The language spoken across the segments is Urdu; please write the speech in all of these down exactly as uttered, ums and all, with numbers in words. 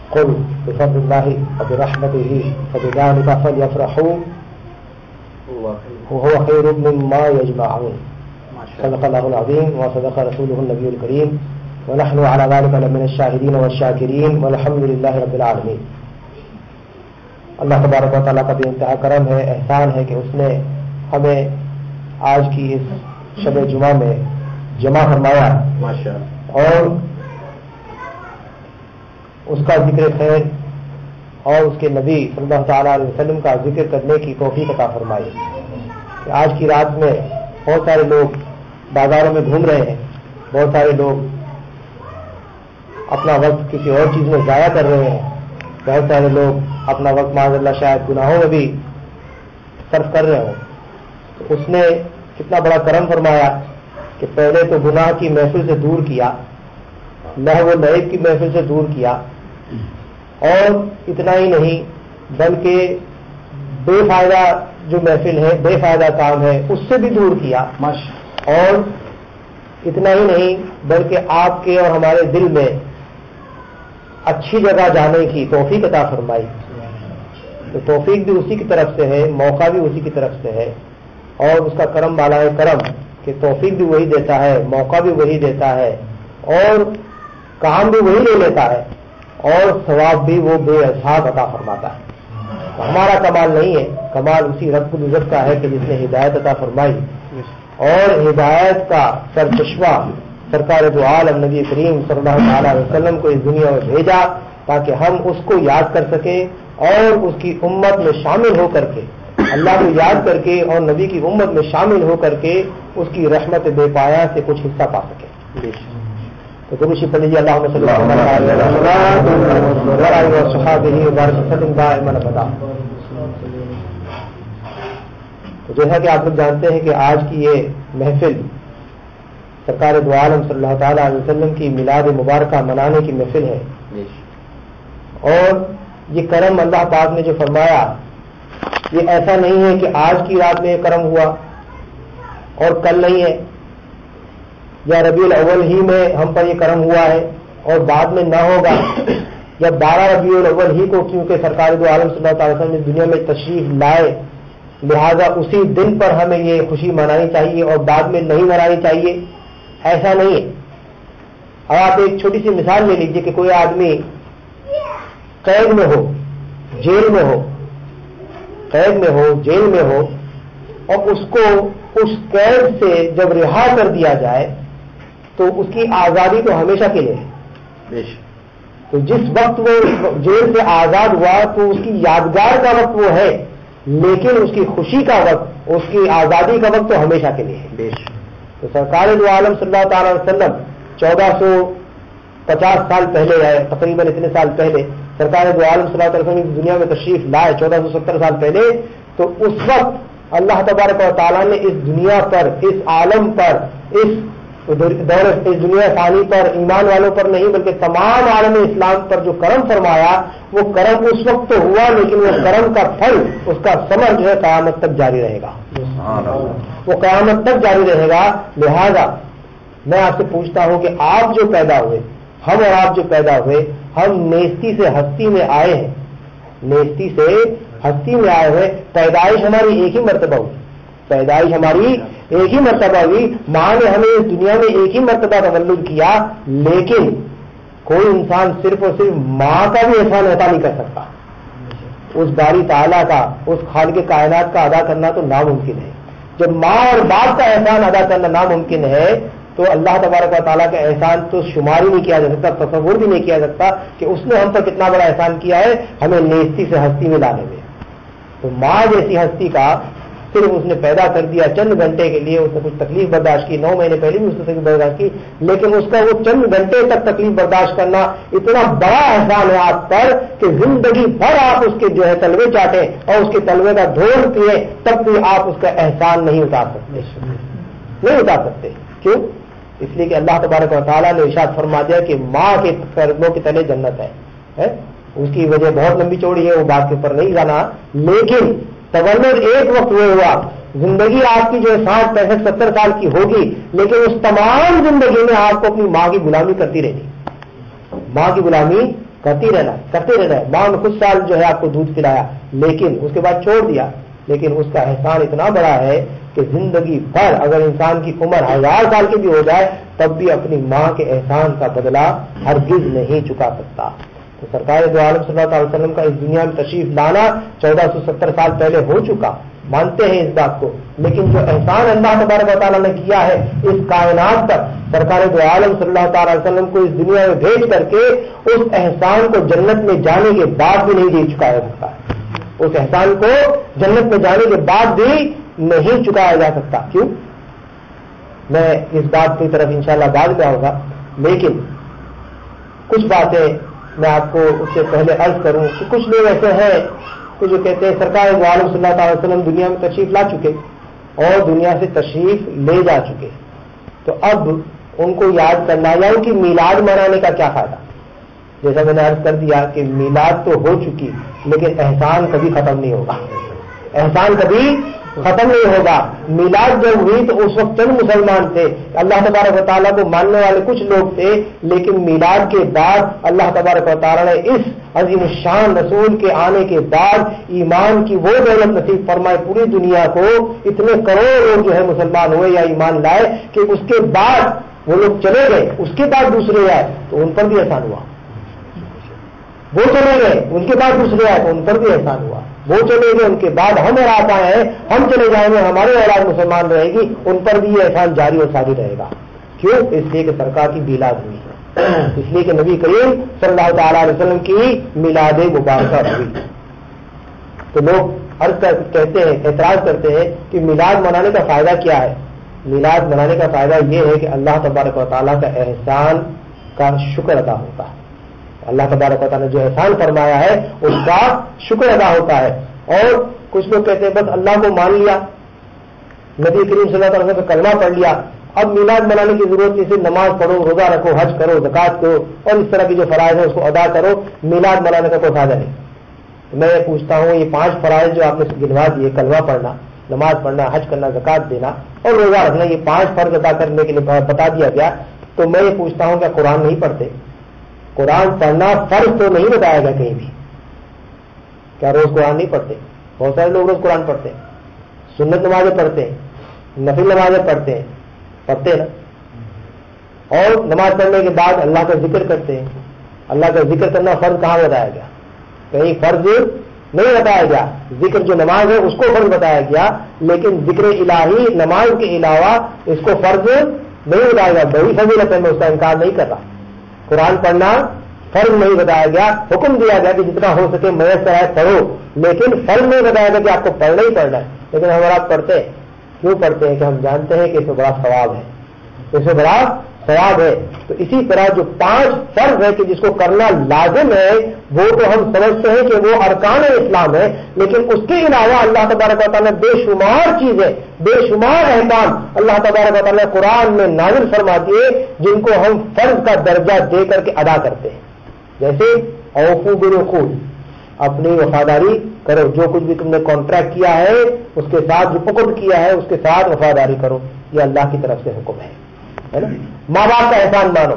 قل بفضل اللہ وبرحمتہ فبذلک فلیفرحوا وهو خیر مما یجمعون صدق اللہ العظیم وصدق رسولہ النبی الکریم ونحن على ذلك لمن الشاہدین والشاکرین والحمد للہ رب العالمین. اللہ تبارک و تعالیٰ کا بے انتہا کرم ہے، احسان ہے کہ اس نے ہمیں آج کی اس شب جمعہ میں جمع فرمایا اور اس کا ذکر خیر اور اس کے نبی صلی اللہ تعالیٰ علیہ وسلم کا ذکر کرنے کی توفیق عطا فرمائی. کہ آج کی رات میں بہت سارے لوگ بازاروں میں گھوم رہے ہیں، بہت سارے لوگ اپنا وقت کسی اور چیز میں ضائع کر رہے ہیں، بہت سارے لوگ اپنا وقت معاذ اللہ شاید گناہوں میں بھی صرف کر رہے ہوں. تو اس نے کتنا بڑا کرم فرمایا کہ پہلے تو گناہ کی محفل سے دور کیا، لہو و لعب کی محفل سے دور کیا، اور اتنا ہی نہیں بلکہ بے فائدہ جو محفل ہے، بے فائدہ کام ہے، اس سے بھی دور کیا. اور اتنا ہی نہیں بلکہ آپ کے اور ہمارے دل میں اچھی جگہ جانے کی توفیق عطا فرمائی. تو توفیق بھی اسی کی طرف سے ہے، موقع بھی اسی کی طرف سے ہے، اور اس کا کرم بالا ہے کرم کہ توفیق بھی وہی دیتا ہے، موقع بھی وہی دیتا ہے، اور کام بھی وہی لے لیتا ہے، اور ثواب بھی وہ بے حساب عطا فرماتا ہے. ہمارا کمال نہیں ہے، کمال اسی رب العزت کا ہے کہ جس نے ہدایت عطا فرمائی، اور ہدایت کا سرچشمہ سرکار دو عالم نبی کریم صلی اللہ علیہ وسلم کو اس دنیا میں بھیجا تاکہ ہم اس کو یاد کر سکیں اور اس کی امت میں شامل ہو کر کے، اللہ کو یاد کر کے اور نبی کی امت میں شامل ہو کر کے اس کی رحمت بے پایا سے کچھ حصہ پا سکیں. تو درود پڑھ لیجیے اللہم صلی اللہ علیہ وسلم. تو جیسا کہ آپ لوگ جانتے ہیں کہ آج کی یہ محفل سرکار دو عالم صلی اللہ تعالیٰ علیہ وسلم کی میلاد مبارکہ منانے کی محفل ہے، اور یہ کرم اللہ پاک نے جو فرمایا یہ ایسا نہیں ہے کہ آج کی رات میں یہ کرم ہوا اور کل نہیں ہے، یا ربیع الاول ہی میں ہم پر یہ کرم ہوا ہے اور بعد میں نہ ہوگا، یا بارہ ربیع الاول ہی کو کیونکہ سرکار دو عالم صلی اللہ تعالی وسلم اس دنیا میں تشریف لائے لہذا اسی دن پر ہمیں یہ خوشی منانی چاہیے اور بعد میں نہیں منانی چاہیے، ایسا نہیں ہے. اب آپ ایک چھوٹی سی مثال لے لیجئے کہ کوئی آدمی قید میں ہو، جیل میں ہو، قید میں ہو جیل میں ہو اور اس کو اس قید سے جب رہا کر دیا جائے تو اس کی آزادی تو ہمیشہ کے لیے ہے. تو جس وقت وہ جیل سے آزاد ہوا تو اس کی یادگار کا وقت وہ ہے، لیکن اس کی خوشی کا وقت، اس کی آزادی کا وقت تو ہمیشہ کے لیے ہے. تو سرکار دو عالم صلی اللہ تعالی علیہ وسلم چودہ سو پچاس سال پہلے آئے، تقریباً اتنے سال پہلے سرکار دو عالم صلی اللہ علیہ وسلم دنیا میں تشریف لائے چودہ سو ستر سال پہلے. تو اس وقت اللہ تبارک و تعالیٰ نے اس دنیا پر، اس عالم پر، اس دور اس دنیا فانی پر، ایمان والوں پر نہیں بلکہ تمام عالم اسلام پر جو کرم فرمایا وہ کرم اس وقت تو ہوا، لیکن وہ کرم کا پھل، اس کا ثمر جو ہے قیامت تک جاری رہے گا، وہ قیامت تک جاری رہے گا. لہذا میں آپ سے پوچھتا ہوں کہ آپ جو پیدا ہوئے، ہم اور آپ جو پیدا ہوئے، ہم نیستی سے ہستی میں آئے ہیں، نیستی سے ہستی میں آئے ہوئے. پیدائش ہماری ایک ہی مرتبہ ہوئی، پیدائش ہماری ایک ہی مرتبہ ہوئی، ماں نے ہمیں اس دنیا میں ایک ہی مرتبہ تولد کیا، لیکن کوئی انسان صرف اور صرف ماں کا بھی احسان عطا نہیں کر سکتا. اس باری تعالیٰ کا، اس خالق کائنات کا ادا کرنا تو ناممکن ہے. جب ماں اور باپ کا احسان ادا کرنا ناممکن ہے تو اللہ تبارک و تعالیٰ کا احسان تو شمار ہی نہیں کیا جا سکتا، تصور بھی نہیں کیا جاتا کہ اس نے ہم پر کتنا بڑا احسان کیا ہے ہمیں نیستی سے ہستی میں لانے میں. تو ماں جیسی ہستی کا صرف اس نے پیدا کر دیا چند گھنٹے کے لیے، اس نے کچھ تکلیف برداشت کی، نو مہینے پہلے بھی اس نے تکلیف برداشت کی، لیکن اس کا وہ چند گھنٹے تک تکلیف برداشت کرنا اتنا بڑا احسان ہے آپ پر کہ زندگی بھر آپ اس کے جو ہے تلوے چاٹیں اور اس کے تلوے کا دھول پیے تب بھی آپ اس کا احسان نہیں اتار سکتے، نہیں اتار سکتے. کیوں؟ اس لیے کہ اللہ تبارک و تعالیٰ نے ارشاد فرما دیا کہ ماں کے قدموں کے تلے جنت ہے. اس کی وجہ بہت لمبی چوڑی ہے، وہ بات کے اوپر نہیں جانا، لیکن تولد ایک وقت وہ ہوا. زندگی آپ کی جو ہے ساٹھ پینسٹھ ستر سال کی ہوگی، لیکن اس تمام زندگی میں آپ کو اپنی ماں کی غلامی کرتی رہی، ماں کی غلامی کرتی رہنا کرتے رہنا ہے. ماں نے کچھ سال جو ہے آپ کو دودھ پلایا لیکن اس کے بعد چھوڑ دیا, لیکن اس کا احسان اتنا بڑا ہے کہ زندگی بھر اگر انسان کی عمر ہزار سال کی بھی ہو جائے تب بھی اپنی ماں کے احسان کا بدلہ ہرگز نہیں چکا سکتا. تو سرکار دو عالم صلی اللہ علیہ وسلم کا اس دنیا میں تشریف لانا چودہ سو ستر سال پہلے ہو چکا, مانتے ہیں اس بات کو, لیکن جو احسان اللہ تبارک و تعالیٰ نے کیا ہے اس کائنات پر, سرکار دو عالم صلی اللہ تعالی علیہ وسلم کو اس دنیا میں بھیج کر کے اس احسان کو جنت میں جانے کے بعد بھی نہیں دے چکایا سکتا. اس احسان کو جنت میں جانے کے بعد بھی نہیں چکایا جا سکتا. کیوں؟ میں اس بات کی طرف انشاءاللہ بعد میں آؤں گا, لیکن کچھ باتیں میں آپ کو اس سے پہلے عرض کروں کہ کچھ لوگ ایسے ہیں کہ جو کہتے ہیں سرکار دو عالم صلی اللہ علیہ وسلم دنیا میں تشریف لا چکے اور دنیا سے تشریف لے جا چکے, تو اب ان کو یاد کرنا یا ان کی میلاد منانے کا کیا فائدہ. جیسا میں نے عرض کر دیا کہ میلاد تو ہو چکی لیکن احسان کبھی ختم نہیں ہوگا, احسان کبھی ختم نہیں ہوگا. میلاد جب ہوئی تو اس وقت چند مسلمان تھے, اللہ تبارک و تعالیٰ کو ماننے والے کچھ لوگ تھے, لیکن میلاد کے بعد اللہ تبارک و تعالیٰ نے اس عظیم الشان رسول کے آنے کے بعد ایمان کی وہ دولت نصیب فرمائے پوری دنیا کو. اتنے کروڑ لوگ جو ہے مسلمان ہوئے یا ایمان لائے کہ اس کے بعد وہ لوگ چلے گئے, اس کے بعد دوسرے آئے تو ان پر بھی احسان ہوا. وہ چلے گئے ان کے بعد دوسرے آئے تو ان پر بھی احسان ہوا. وہ چلے گئے ان کے بعد ہم اور آپ آئے ہیں, ہم چلے جائیں گے ہمارے اولاد مسلمان رہے گی, ان پر بھی یہ احسان جاری اور ساری رہے گا. کیوں؟ اس لیے کہ سرکار کی میلاد ہوئی ہے, اس لیے کہ نبی کریم صلی اللہ تعالی علیہ وسلم کی میلاد مبارکہ ہوئی. تو لوگ عرض کہتے ہیں, اعتراض کرتے ہیں کہ میلاد منانے کا فائدہ کیا ہے. میلاد منانے کا فائدہ یہ ہے کہ اللہ تبارک و تعالیٰ کا احسان کا شکر ادا ہوتا ہے. اللہ تبارک و تعالیٰ نے جو احسان فرمایا ہے اس کا شکر ادا ہوتا ہے. اور کچھ لوگ کہتے ہیں بس اللہ کو مان لیا, نبی کریم صلی اللہ علیہ وسلم کا کلمہ پڑھ لیا, اب میلاد منانے کی ضرورت نہیں, صرف نماز پڑھو, روزہ رکھو, حج کرو, زکات کرو اور اس طرح کی جو فرائض ہیں اس کو ادا کرو, میلاد منانے کا کوئی فائدہ نہیں. تو میں یہ پوچھتا ہوں یہ پانچ فرائض جو آپ نے گنوا دیے, کلمہ پڑھنا, نماز پڑھنا, حج کرنا, زکات دینا اور روزہ رکھنا, یہ پانچ فرض ادا کرنے کے لیے بتا دیا گیا, تو میں یہ پوچھتا ہوں کیا قرآن نہیں پڑھتے؟ قرآن پڑھنا فرض تو نہیں بتایا گیا کہیں بھی. کیا روز قرآن نہیں پڑھتے؟ بہت سارے لوگ روز قرآن پڑھتے ہیں, سنت نمازیں پڑھتے ہیں, نفل نمازیں پڑھتے ہیں, پڑھتے ہیں نا. اور نماز پڑھنے کے بعد اللہ کا ذکر کرتے ہیں. اللہ کا ذکر کرنا فرض کہاں بتایا گیا؟ کہیں فرض نہیں بتایا گیا. ذکر جو نماز ہے اس کو فرض بتایا گیا, لیکن ذکر الہی نماز کے علاوہ اس کو فرض نہیں بتایا گیا. بڑی فضیلت ہے, میں اس کا انکار نہیں کر رہا. قرآن پڑھنا فرض نہیں بتایا گیا, حکم دیا گیا کہ جتنا ہو سکے میسر ہے پڑھو, لیکن فرض نہیں بتایا گیا کہ آپ کو پڑھنا ہی پڑھنا ہے. لیکن ہم آپ پڑھتے ہیں, کیوں پڑھتے ہیں؟ کہ ہم جانتے ہیں کہ اس میں بڑا ثواب ہے, اس میں بڑا ثواب ہے. تو اسی طرح جو پانچ فرض ہے کہ جس کو کرنا لازم ہے وہ تو ہم سمجھتے ہیں کہ وہ ارکان اسلام ہے, لیکن اس کے علاوہ اللہ تبارک و تعالیٰ نے بے شمار چیزیں, بے شمار احکام اللہ تبارک و تعالیٰ نے قرآن میں نازل فرما دیے جن کو ہم فرض کا درجہ دے کر کے ادا کرتے ہیں. جیسے اوفو بالعقود, اپنی وفاداری کرو, جو کچھ بھی تم نے کانٹریکٹ کیا ہے اس کے ساتھ, جو پکڑ کیا ہے اس کے ساتھ وفاداری کرو, یہ اللہ کی طرف سے حکم ہے, ہے نا. ماں باپ کا احسان مانو,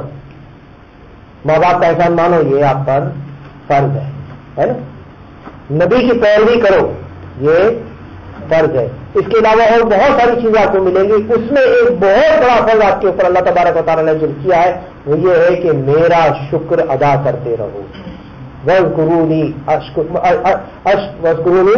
ماں باپ کا احسان مانو, یہ آپ پر فرض ہے, ہے نا. نبی کی پیروی کرو, یہ فرض ہے. اس کے علاوہ اور بہت ساری چیزیں آپ کو ملیں گی. اس میں ایک بہت بڑا فرض آپ کے اوپر اللہ تبارک و تعالیٰ نے جو کیا ہے وہ یہ ہے کہ میرا شکر ادا کرتے رہو. وَاذْكُرُونِي وَاذْكُرُونِي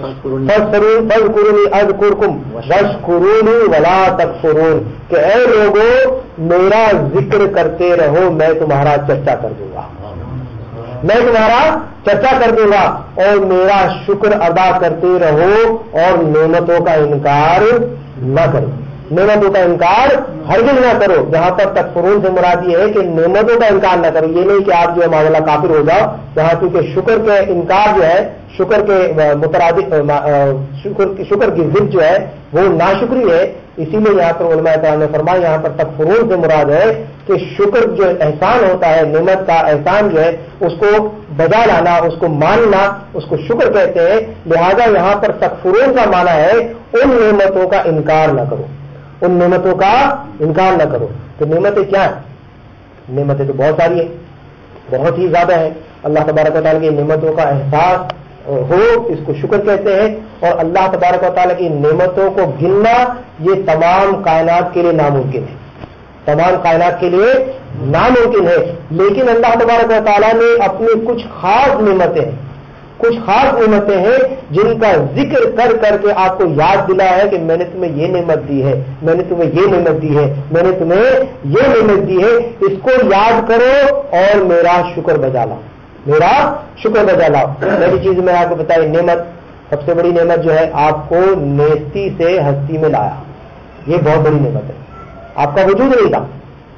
أَذْكُرْكُمْ وَاشْكُرُونِي وَلَا تَكْفُرُونَ, کہ اے لوگوں میرا ذکر کرتے رہو, میں تمہارا چرچا کر دوں گا, میں تمہارا چرچا کر دوں گا, اور میرا شکر ادا کرتے رہو اور نعمتوں کا انکار نہ کرو. نعمتوں کا انکار ہرگز نہ کرو. جہاں پر تکفرون سے مراد یہ ہے کہ نعمتوں کا انکار نہ کرو. یہ نہیں کہ آپ جو ہے معاملہ کافر ہو جاؤ, جہاں کیونکہ شکر کے انکار جو ہے, شکر کے مترادف شکر شکر کی ضد جو ہے وہ ناشکری ہے. اسی لیے یہاں پر علماء کرام نے فرمایا یہاں پر تکفرون سے مراد ہے کہ شکر جو احسان ہوتا ہے, نعمت کا احسان جو ہے اس کو بجا لانا, اس کو ماننا, اس کو شکر کہتے ہیں. لہذا یہاں پر تکفرون کا معنی ہے ان نعمتوں کا انکار نہ کرو, ان نعمتوں کا انکار نہ کرو. تو نعمتیں کیا ہیں؟ نعمتیں تو بہت ساری ہیں. بہت ہی زیادہ ہے. اللہ تبارک و تعالیٰ کی نعمتوں کا احساس ہو اس کو شکر کہتے ہیں, اور اللہ تبارک و تعالیٰ کی نعمتوں کو گننا یہ تمام کائنات کے لیے ناممکن ہے, تمام کائنات کے لیے ناممکن ہے. لیکن اللہ تبارک و تعالیٰ نے اپنی کچھ خاص نعمتیں کچھ خاص نعمتیں ہیں جن کا ذکر کر کر کے آپ کو یاد دلایا ہے کہ میں نے تمہیں یہ نعمت دی ہے, میں نے تمہیں یہ نعمت دی ہے, میں نے تمہیں یہ نعمت دی ہے. اس کو یاد کرو اور میرا شکر بجا لاؤ, میرا شکر بجا لاؤ. پہلی چیز میں آپ کو بتائی, نعمت, سب سے بڑی نعمت جو ہے آپ کو نیستی سے ہستی میں لایا, یہ بہت بڑی نعمت ہے. آپ کا وجود نہیں تھا,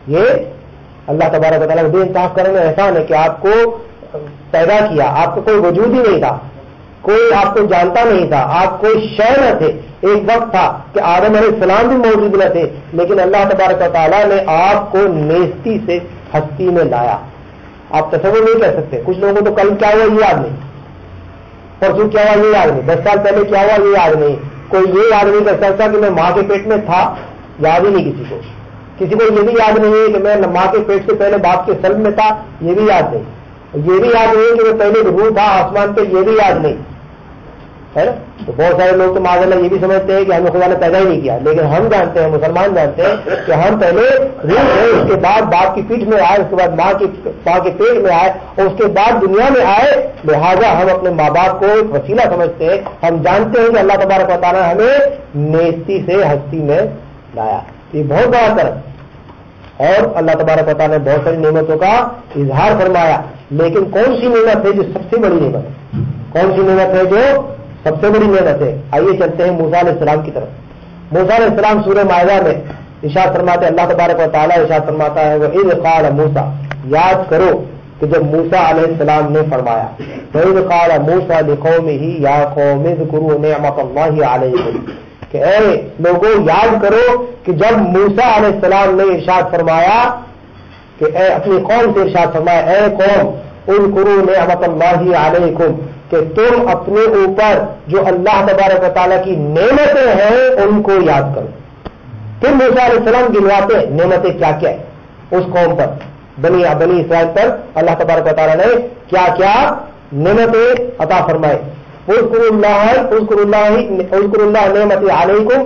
یہ اللہ تبارک و تعالیٰ کا بے انصاف کرنے میں احسان ہے کہ آپ کو پیدا کیا, آپ کا کوئی وجود ہی نہیں تھا, کوئی آپ کو جانتا نہیں تھا, آپ کوئی شے نہ تھے. ایک وقت تھا کہ آدم علیہ السلام بھی موجود نہ تھے, لیکن اللہ تبارک و تعالیٰ نے آپ کو نیستی سے ہستی میں لایا. آپ تصور نہیں کر سکتے. کچھ لوگوں کو تو کل کیا ہوا یہ یاد نہیں, پرسوں کیا ہوا یہ یاد نہیں, دس سال پہلے کیا ہوا یہ یاد نہیں, کوئی یہ یاد نہیں کر سکتا کہ میں ماں کے پیٹ میں تھا, یاد ہی نہیں کسی کو. کسی کو یہ بھی یاد نہیں ہے کہ میں ماں کے پیٹ سے پہلے باپ کے سلب میں تھا, یہ بھی یاد نہیں. یہ بھی یاد نہیں کہ وہ پہلے روح تھا آسمان پہ, یہ بھی یاد نہیں ہے نا. تو بہت سارے لوگ تو معاذ اللہ یہ بھی سمجھتے ہیں کہ ہمیں خدا نے پیدا ہی نہیں کیا, لیکن ہم جانتے ہیں, مسلمان جانتے ہیں کہ ہم پہلے روح تھے, اس کے بعد باپ کی پیٹھ میں آئے, اس کے بعد ماں کی ماں کے پیٹ میں آئے, اور اس کے بعد دنیا میں آئے. لہذا ہم اپنے ماں باپ کو ایک وسیلہ سمجھتے ہیں. ہم جانتے ہیں کہ اللہ تبارک و تعالیٰ ہمیں نیستی سے ہستی میں لایا, یہ بہت بڑا کرم. اور اللہ تبارک و تعالیٰ نے بہت ساری نعمتوں کا اظہار فرمایا, لیکن کون سی نعمت ہے جو سب سے بڑی نعمت ہے, کون سی نعمت ہے جو سب سے بڑی نعمت ہے؟ آئیے چلتے ہیں موسیٰ علیہ السلام کی طرف. موسیٰ علیہ السلام سورہ مائدہ میں ارشاد فرماتے ہیں, اللہ تبارک و تعالیٰ ارشاد فرماتا ہے وَإِذْ قَالَ مُوسَىٰ, یاد کرو کہ جب موسیٰ علیہ السلام نے فرمایا, وَإِذْ قَالَ مُوسَىٰ لِقَوْمِهِ يَا قَوْمِ اذْكُرُوا نِعْمَتَ اللَّهِ عَلَيْكُمْ, کہ اے لوگوں یاد کرو کہ جب موسیٰ علیہ السلام نے ارشاد فرمایا کہ اے اپنی قوم سے ارشاد فرمایا, اے قوم اذکروا نعمت اللہ علیکم, کہ تم اپنے اوپر جو اللہ تبارک و تعالیٰ کی نعمتیں ہیں ان کو یاد کرو. پھر موسیٰ علیہ السلام گنواتے ہیں نعمتیں کیا کیا ہے اس قوم پر, بنی بنی اسرائیل پر اللہ تبارک و تعالیٰ نے کیا کیا نعمتیں عطا فرمائے. اذکروا اللہ اذکروا اللہ اذکروا اللہ نعمت علیکم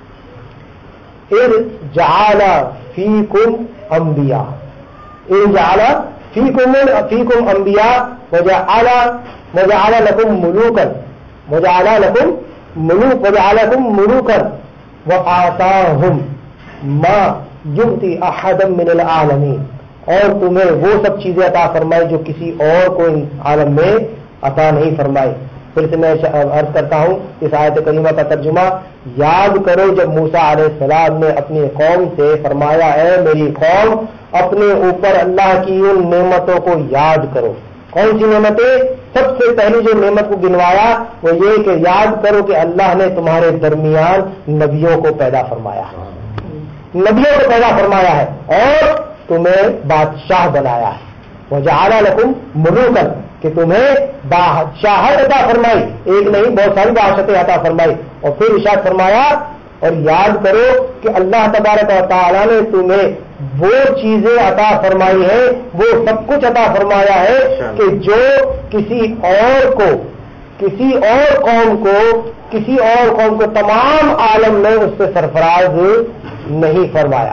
اذ جعل فیکم انبیاء, اذ جعل فیکم فیکم انبیاء وجعل وجعل لکم ملوکا وجعل لکم ملوک وجعل لکم ملوکا وآتاہم ما یؤتی احدا من العالمین, اور تمہیں وہ سب چیزیں عطا فرمائی جو کسی اور کو عالم میں عطا نہیں فرمائی. پھر سے میں عرض کرتا ہوں اس آیت کریمہ کا ترجمہ, یاد کرو جب موسیٰ علیہ السلام نے اپنی قوم سے فرمایا اے میری قوم اپنے اوپر اللہ کی ان نعمتوں کو یاد کرو. کون سی نعمتیں؟ سب سے پہلی جو نعمت کو گنوایا وہ یہ کہ یاد کرو کہ اللہ نے تمہارے درمیان نبیوں کو پیدا فرمایا ہے, نبیوں کو پیدا فرمایا ہے اور تمہیں بادشاہ بنایا ہے. وجعل لکم ملوکا, کہ تمہیں بادشاہت عطا فرمائی, ایک نہیں بہت ساری بادشاہتیں عطا فرمائی. اور پھر ارشاد فرمایا اور یاد کرو کہ اللہ تبارک و تعالیٰ نے تمہیں وہ چیزیں عطا فرمائی ہیں, وہ سب کچھ عطا فرمایا ہے کہ جو کسی اور کو کسی اور قوم کو کسی اور قوم کو تمام عالم میں اس سے سرفراز نہیں فرمایا.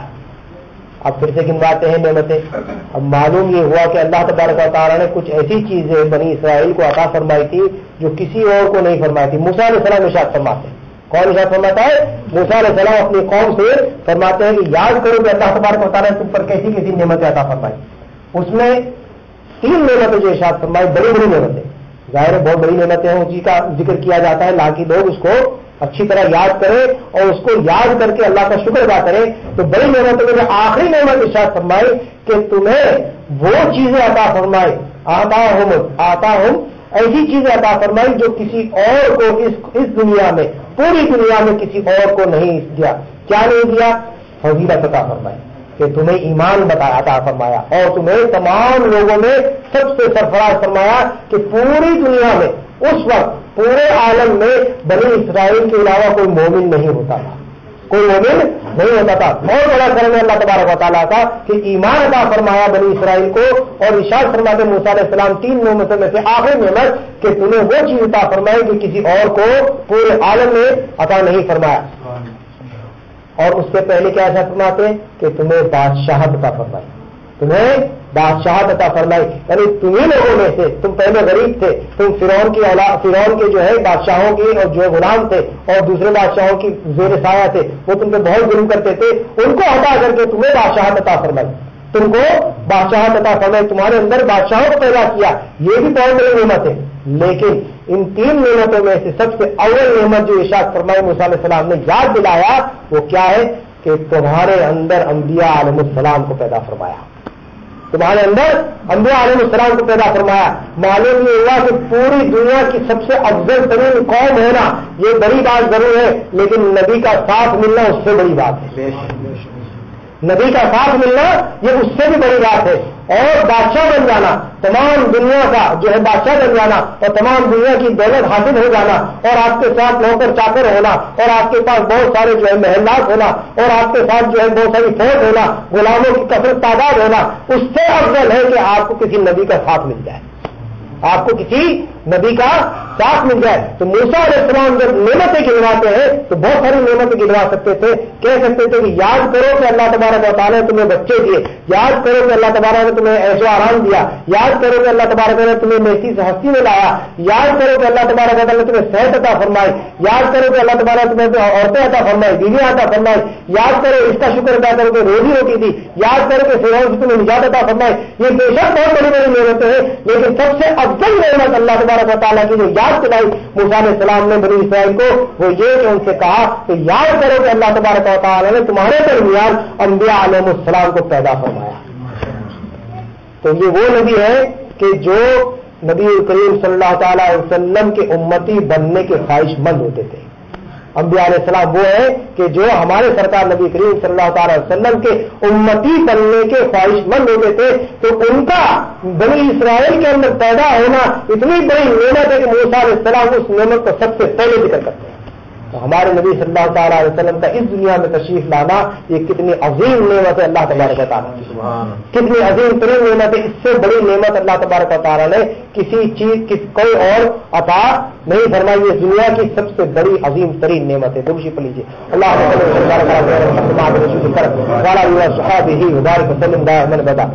اب پھر سے گنواتے ہیں نعمتیں. اب معلوم یہ ہوا کہ اللہ تبارک و تعالیٰ نے کچھ ایسی چیزیں بنی اسرائیل کو عطا فرمائی تھی جو کسی اور کو نہیں فرمائی تھی. موسیٰ علیہ السلام ارشاد فرماتے ہیں, کون ارشاد فرماتا ہے؟ موسیٰ علیہ السلام اپنی قوم سے فرماتے ہیں کہ یاد کرو کہ اللہ تبارک و تعالیٰ نے تم پر کیسی کیسی نعمتیں عطا فرمائی. اس میں تین نعمتیں جو ارشاد فرمائی, بڑی بڑی نعمتیں, ظاہر ہے بہت بڑی نعمتیں ہیں, اسی کا ذکر کیا جاتا ہے تاکہ لوگ اس کو اچھی طرح یاد کریں اور اس کو یاد کر کے اللہ کا شکر ادا کریں. تو بڑی نعمتوں میں آخری نعمت ارشاد فرمائی کہ تمہیں وہ چیزیں عطا فرمائی, آتا ہم آتا ہم ایسی چیزیں عطا فرمائی جو کسی اور کو اس اس دنیا میں پوری دنیا میں کسی اور کو نہیں دیا. کیا نہیں دیا؟ فضیلت عطا فرمائی, کہ تمہیں ایمان بتایا عطا فرمایا اور تمہیں تمام لوگوں میں سب سے سرفراز فرمایا کہ پوری دنیا میں اس وقت پورے عالم میں بنی اسرائیل کے علاوہ کوئی مومن نہیں ہوتا تھا, کوئی مومن نہیں ہوتا تھا. بہت بڑا کرم ہے اللہ تبارک و تعالیٰ کا کہ ایمان عطا فرمایا بنی اسرائیل کو, اور ارشاد فرماتے موسیٰ علیہ السلام تین نعمتوں میں سے آخری نعمت کہ تمہیں وہ چیز عطا فرمائی کہ کسی اور کو پورے عالم میں عطا نہیں فرمایا. اور اس سے پہلے کیا ایسا فرماتے کہ تمہیں بادشاہت عطا فرمائی, تمہیں بادشاہت عطا فرمائی. یعنی تمہیں لوگوں میں سے, تم پہلے غریب تھے, تم فرعون کی اولاد, فرعون کے جو ہے بادشاہوں کی اور جو غلام تھے اور دوسرے بادشاہوں کی زیر سایہ تھے, وہ تم پہ بہت ظلم کرتے تھے, ان کو ہٹا کر کے تمہیں بادشاہت عطا فرمائی, تم کو بادشاہت عطا فرمائی, تمہارے اندر بادشاہوں کو پیدا کیا. یہ بھی بہت بڑی نعمت ہے. لیکن ان تین نعمتوں میں سے سب سے اول نعمت جو ارشاد فرمائی موسیٰ علیہ السلام نے یاد دلایا وہ کیا ہے کہ تمہارے اندر انبیاء علیہ السلام کو پیدا فرمایا, تمہارے اندر انبیاء علیہ السلام کو پیدا فرمایا. معلوم یہ ہوا کہ پوری دنیا کی سب سے افضل ترین قوم ہونا یہ بڑی بات ضرور ہے, لیکن نبی کا ساتھ ملنا اس سے بڑی بات ہے. نبی کا ساتھ ملنا یہ اس سے بھی بڑی بات ہے. اور بادشاہ بن جانا, تمام دنیا کا جو ہے بادشاہ بن جانا, اور تمام دنیا کی دولت حاصل ہو جانا, اور آپ کے ساتھ نوکر چاکر ہونا, اور آپ کے پاس بہت سارے جو ہے محلات ہونا, اور آپ کے ساتھ جو ہے بہت ساری فوج ہونا, غلاموں کی کثرت تعداد ہونا, اس سے افضل ہے کہ آپ کو کسی نبی کا ساتھ مل جائے, آپ کو کسی نبی کا ساتھ مل جائے. تو موسیٰ علیہ السلام جب نعمتیں گنواتے ہیں تو بہت ساری نعمتیں گنوا سکتے تھے, کہہ سکتے تھے کہ یاد کرو کہ اللہ تبارک و تعالیٰ نے تمہیں بچے دیے, یاد کرو کہ اللہ تبارک نے تمہیں عیش و آرام دیا, یاد کرو کہ اللہ تبارک نے تمہیں نیکی سے ہستی میں لایا, یاد کرو کہ اللہ تبارک و تعالیٰ نے تمہیں صحت عطا فرمائی, یاد کرو کہ اللہ تبارک نے تمہیں عورتیں عطا فرمائی, بیویاں عطا فرمائی, یاد کرو اس کا شکر ادا کرو کہ روزی ہوتی تھی, یاد کرو کہ فرعون سے تمہیں نجات عطا فرمائی. یہ بے شک بہت بڑی بڑی نعمتیں ہیں, لیکن سب سے افضل نعمت اللہ تبارک و تعالیٰ کی جو یاد دلائی موسیٰ علیہ السلام نے بنی اسرائیل کو وہ یہ کہ ان سے کہا کہ یاد کرو کہ اللہ تبارک و تعالیٰ نے تمہارے درمیان انبیاء علیہ السلام کو پیدا فرمایا. تو یہ وہ نبی ہے کہ جو نبی کریم صلی اللہ تعالی علیہ وسلم کے امتی بننے کے خواہش مند ہوتے تھے. انبیاء علیہ السلام وہ ہے کہ جو ہمارے سرکار نبی کریم صلی اللہ تعالی وسلم کے امتی بننے کے خواہش مند ہوتے تھے. تو ان کا بنی اسرائیل کے اندر پیدا ہونا اتنی بڑی نعمت ہے کہ موسیٰ علیہ السلام اس نعمت کو سب سے پہلے ذکر کرتے ہیں. تو ہمارے نبی صلی اللہ تعالیٰ علیہ وسلم کا اس دنیا میں تشریف لانا یہ کتنی عظیم نعمت ہے اللہ تبارک و تعالیٰ کی, کتنی عظیم ترین نعمت ہے. اس سے بڑی نعمت اللہ تبارک و تعالیٰ نے کسی چیز کس کوئی اور عطا نہیں فرمائی. یہ دنیا کی سب سے بڑی عظیم ترین نعمت ہے. دوشی پڑھ لیجیے اللہ بدا.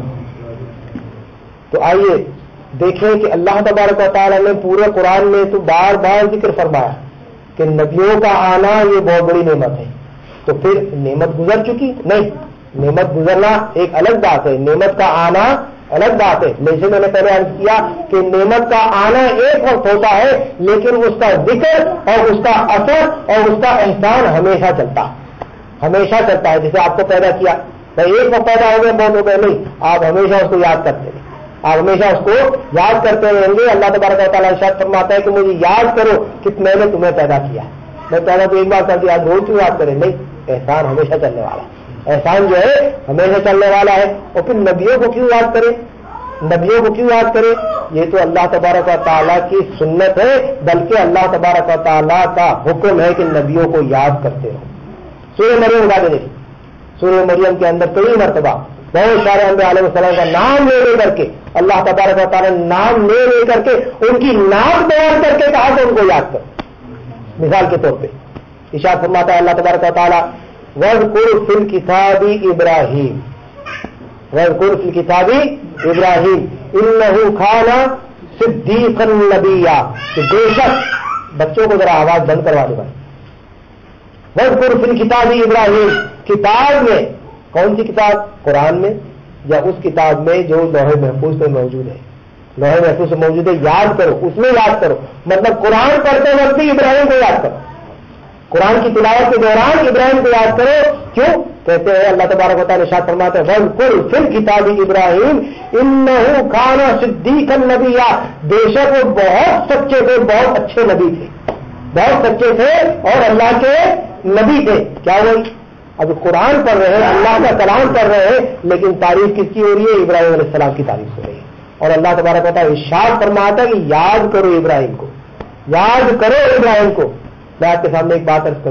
تو آئیے دیکھیں کہ اللہ تبارک و تعالیٰ نے پورے قرآن میں تو بار بار ذکر فرمایا کہ نبیوں کا آنا یہ بہت بڑی نعمت ہے. تو پھر نعمت گزر چکی نہیں, نعمت گزرنا ایک الگ بات ہے, نعمت کا آنا الگ بات ہے. جیسے میں نے پہلے عرض کیا کہ نعمت کا آنا ایک وقت ہوتا ہے, لیکن اس کا ذکر اور اس کا اثر اور اس کا احسان ہمیشہ چلتا ہمیشہ چلتا ہے. جیسے آپ کو پیدا کیا, بھائی ایک وقت پیدا ہو گئے بہت ہو گئے نہیں, آپ ہمیشہ اس کو یاد کرتے ہیں, آپ ہمیشہ اس کو یاد کرتے رہیں گے. اللہ تبارک و تعالیٰ ارشاد فرماتا ہے کہ مجھے یاد کرو کہ میں نے تمہیں پیدا کیا. میں پیدا تو ایک بار کر دیا, روز کیوں یاد کریں؟ نہیں, احسان ہمیشہ چلنے والا ہے, احسان جو ہے ہمیشہ چلنے والا ہے. اور پھر نبیوں کو کیوں یاد کریں, نبیوں کو کیوں یاد کریں؟ یہ تو اللہ تبارک و تعالیٰ کی سنت ہے, بلکہ اللہ تبارک و تعالیٰ کا حکم ہے کہ نبیوں کو یاد کرتے رہو. سورہ مریم اٹھا کے دیکھیں, سورہ مریم کے اندر کئی مرتبہ بہت سارے انبیاء علیہ السلام کا نام لے لے کر کے اللہ تبارک و تعالیٰ نے نام لے لے کر کے ان کی نام بیان کر کے کہا کہ ان کو یاد کر. مثال کے طور پہ ارشاد فرماتا ہے اللہ تبارک و تعالیٰ وَاذْكُرْ فِي الْكِتَابِ إِبْرَاهِيمَ, وَاذْكُرْ فِي الْكِتَابِ إِبْرَاهِيمَ إِنَّهُ كَانَ صِدِّيقًا نَبِيًّا. کہ بے شک, بچوں کو ذرا آواز بند کروا دے بھائی. وَاذْكُرْ فِي الْكِتَابِ إِبْرَاهِيمَ, کتاب میں کون سی کتاب؟ قرآن میں یا اس کتاب میں جو لوح محفوظ میں موجود ہے؟ لوح محفوظ میں موجود ہے, یاد کرو, اس میں یاد کرو. مطلب قرآن پڑھتے وقت ہی ابراہیم کو یاد کرو, قرآن کی تلاوت کے دوران ابراہیم کو یاد کرو. کیوں کہتے ہیں؟ اللہ تبارک و تعالیٰ ارشاد فرماتے ہیں وَاذْكُرْ فِي الْكِتَابِ إِبْرَاهِيمَ إِنَّهُ كَانَ صِدِّيقًا نَبِيًّا. بے شک وہ بہت سچے تھے, بہت اچھے نبی تھے, بہت سچے تھے اور اللہ کے نبی تھے. کیا ہوئی؟ اب قرآن پڑھ رہے ہیں, اللہ کا کلام پڑھ رہے ہیں, لیکن تعریف کس کی ہو رہی ہے؟ ابراہیم علیہ السلام کی تعریف ہو رہی ہے. اور اللہ تبارک و تعالیٰ ارشاد فرماتا ہے کہ یاد کرو ابراہیم کو, یاد کرو ابراہیم کو. میں آپ کے سامنے ایک بات عرض کروں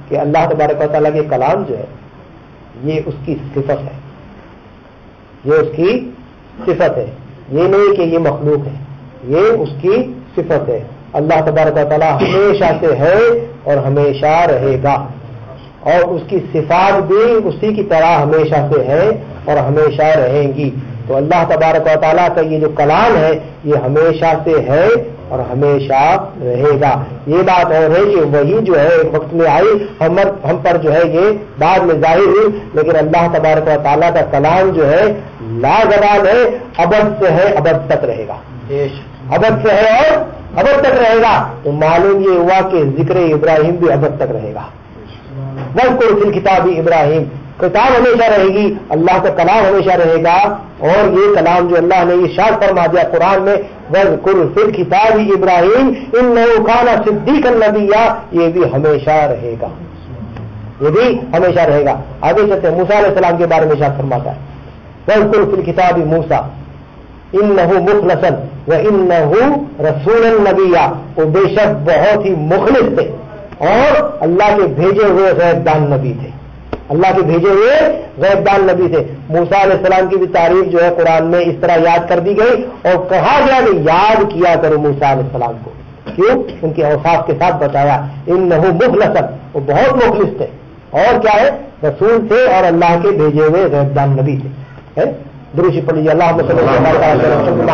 کہ اللہ تبارک و تعالیٰ کے کلام جو ہے یہ اس کی صفت ہے، یہ اس کی صفت ہے، یہ نہیں کہ یہ مخلوق ہے، یہ اس کی صفت ہے۔ اللہ تبارک و تعالیٰ ہمیشہ سے ہے اور ہمیشہ رہے گا، اور اس کی صفات بھی اسی کی طرح ہمیشہ سے ہے اور ہمیشہ رہیں گی۔ تو اللہ تبارک و تعالیٰ کا یہ جو کلام ہے یہ ہمیشہ سے ہے اور ہمیشہ رہے گا۔ یہ بات اور ہے کہ وہی جو ہے ایک وقت میں آئی، ہم ہم پر جو ہے یہ بعد میں ظاہر ہوئی، لیکن اللہ تبارک و تعالیٰ کا کلام جو ہے لازوال ہے، ابد سے ہے، ابد تک رہے گا، ابد سے ہے اور ابد تک رہے گا۔ تو معلوم یہ ہوا کہ ذکر ابراہیم بھی ابد تک رہے گا۔ وَاذْكُرْ فِي الْكِتَابِ ابراہیم، کتاب ہمیشہ رہے گی، اللہ کا کلام ہمیشہ رہے گا، اور یہ کلام جو اللہ نے ارشاد فرما دیا قرآن میں وَاذْكُرْ فِي الْكِتَابِ ابراہیم إِنَّهُ كَانَ صِدِّيقًا نَبِيًّا، یہ بھی ہمیشہ رہے گا، یہ بھی ہمیشہ رہے گا۔ آگے چلتے ہیں، موسیٰ علیہ السلام کے بارے میں ارشاد فرماتا ہے وَاذْكُرْ فِي الْكِتَابِ مُوسَىٰ إِنَّهُ مُخْلَصًا وَإِنَّهُ رَسُولٌ نَبِيًّا، وہ بے شک بہت ہی مخلص تھے اور اللہ کے بھیجے ہوئے غیب دان نبی تھے، اللہ کے بھیجے ہوئے غیب دان نبی تھے۔ موسیٰ علیہ السلام کی بھی تعریف جو ہے قرآن میں اس طرح یاد کر دی گئی اور کہا گیا کہ یاد کیا کرو موسیٰ علیہ السلام کو، کیوں؟ ان کے اوصاف کے ساتھ بتایا انہو مخلصا، وہ بہت مخلص تھے، اور کیا ہے؟ رسول تھے اور اللہ کے بھیجے ہوئے غیب دان نبی تھے۔ دروشی پڑھ لیجیے، اللہ صلی اللہ علیہ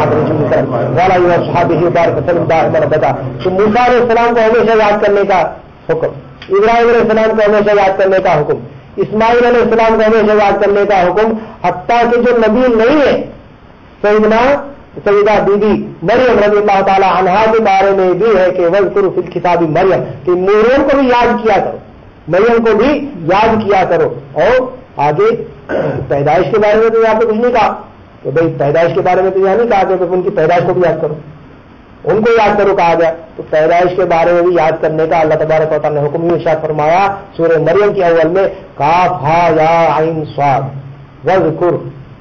وسلم۔ تو موسیٰ علیہ السلام کو ہمیشہ یاد کرنے کا حکم، ابراہیم علیہ السلام کو ہمیشہ یاد کرنے کا حکم، اسماعیل علیہ السلام کو ہمیشہ یاد کرنے کا حکم، حتیٰ کہ جو نبی نہیں ہے سیدنا سیدہ بی بی مریم رضی اللہ تعالی عنہا کے بارے میں بھی ہے کہ وَاذْكُرْ فِي الْكِتَابِ مریم، کہ مریم کو بھی یاد کیا کرو، مریم کو بھی یاد کیا کرو۔ اور آگے پیدائش کے بارے میں تو یہاں پہ کچھ نہیں کہا کہ بھائی پیدائش کے بارے میں تو یہاں نہیں کہا کہ ان کی پیدائش کو بھی یاد کرو، ان کو یاد کرو کہا گیا، تو پیدائش کے بارے میں بھی یاد کرنے کا اللہ تبارک و تعالیٰ نے حکم ارشاد فرمایا سورہ مریم کے اول میں، کاف ہا یا عین صاد وذکر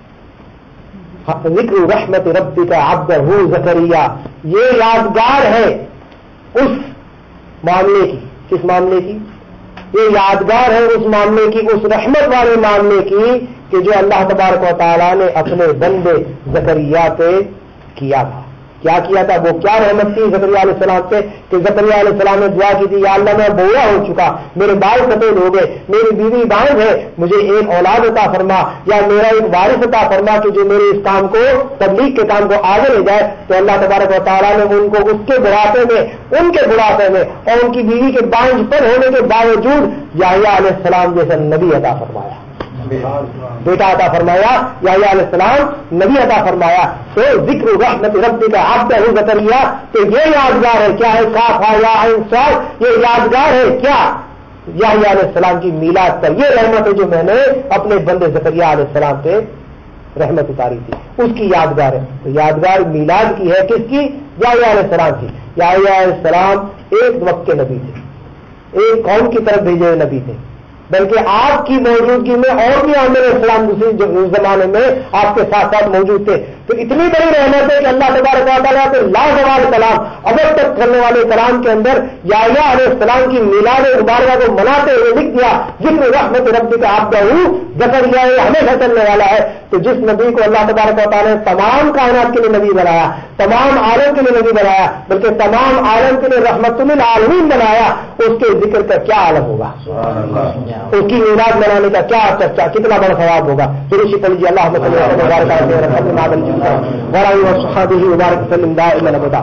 ذکر رحمت ربک عبدہ زکریا، یہ یادگار ہے اس معاملے کی، کس معاملے کی؟ یہ یادگار ہے اس معاملے کی، اس رحمت والے معاملے کی کہ جو اللہ تبارک و تعالیٰ نے اپنے بندے زکریا پہ کیا تھا۔ کیا کیا تھا؟ وہ کیا رحمت تھی زکریا علیہ السلام پہ کہ زکریا علیہ السلام نے دعا کی تھی، یا اللہ میں بوڑھا ہو چکا، میرے بال سفید ہو گئے، میری بیوی بانج ہے، مجھے ایک اولاد عطا فرما، یا میرا ایک وارث عطا فرما کہ جو میرے اس کام کو، تبلیغ کے کام کو آگے لے جائے۔ تو اللہ تبارک و تعالیٰ نے ان کو اس کے بڑھاپے میں، ان کے بڑھاپے میں اور ان کی بیوی کے بانج پر ہونے کے باوجود یحییٰ علیہ السلام جیسا نبی عطا فرمایا، بیٹا عطا فرمایا، یحییٰ علیہ السلام نبی عطا فرمایا۔ تو ذکر رحمت ربک عبدہ زکریا، تو یہ یادگار ہے، کیا ہے؟ کاف ہا یا عین صاد، یہ یادگار ہے کیا؟ یحییٰ علیہ السلام کی میلاد پر، یہ رحمت ہے جو میں نے اپنے بندے زکریا علیہ السلام پہ رحمت اتاری تھی، اس کی یادگار ہے۔ تو یادگار میلاد کی ہے، کس کی؟ یحییٰ علیہ السلام کی۔ یحییٰ علیہ السلام ایک وقت کے نبی تھے، ایک قوم کی طرف بھیجے ہوئے نبی تھے، بلکہ آپ کی موجودگی میں اور بھی عامر اسلام دوسری زمانے میں آپ کے ساتھ ساتھ موجود تھے۔ تو اتنی بڑی رحمت ہے کہ اللہ تبارک و تعالیٰ کے لازوال کلام، ابد تک چلنے والے کلام کے اندر یحییٰ علیہ السلام کی میلاد مبارکہ کو مناتے ہوئے لکھ دیا ذکر رحمت ربک عبدہ زکریا، یہ ہمیشہ چلنے والا ہے۔ تو جس نبی کو اللہ تبارک و تعالیٰ نے تمام کائنات کے لیے نبی بنایا، تمام عالم کے لیے نبی بنایا، بلکہ تمام عالم کے لیے رحمت للعالمین بنایا، اس کے ذکر کا کیا عالم ہوگا، اس کی میلاد منانے کا کیا چرچا، کتنا بڑا ثواب ہوگا۔ ضرور پڑھ لیجیے، اللہ صلی اللہ علیہ وسلم وصحبہ وبارک وسلم دائما ابدا۔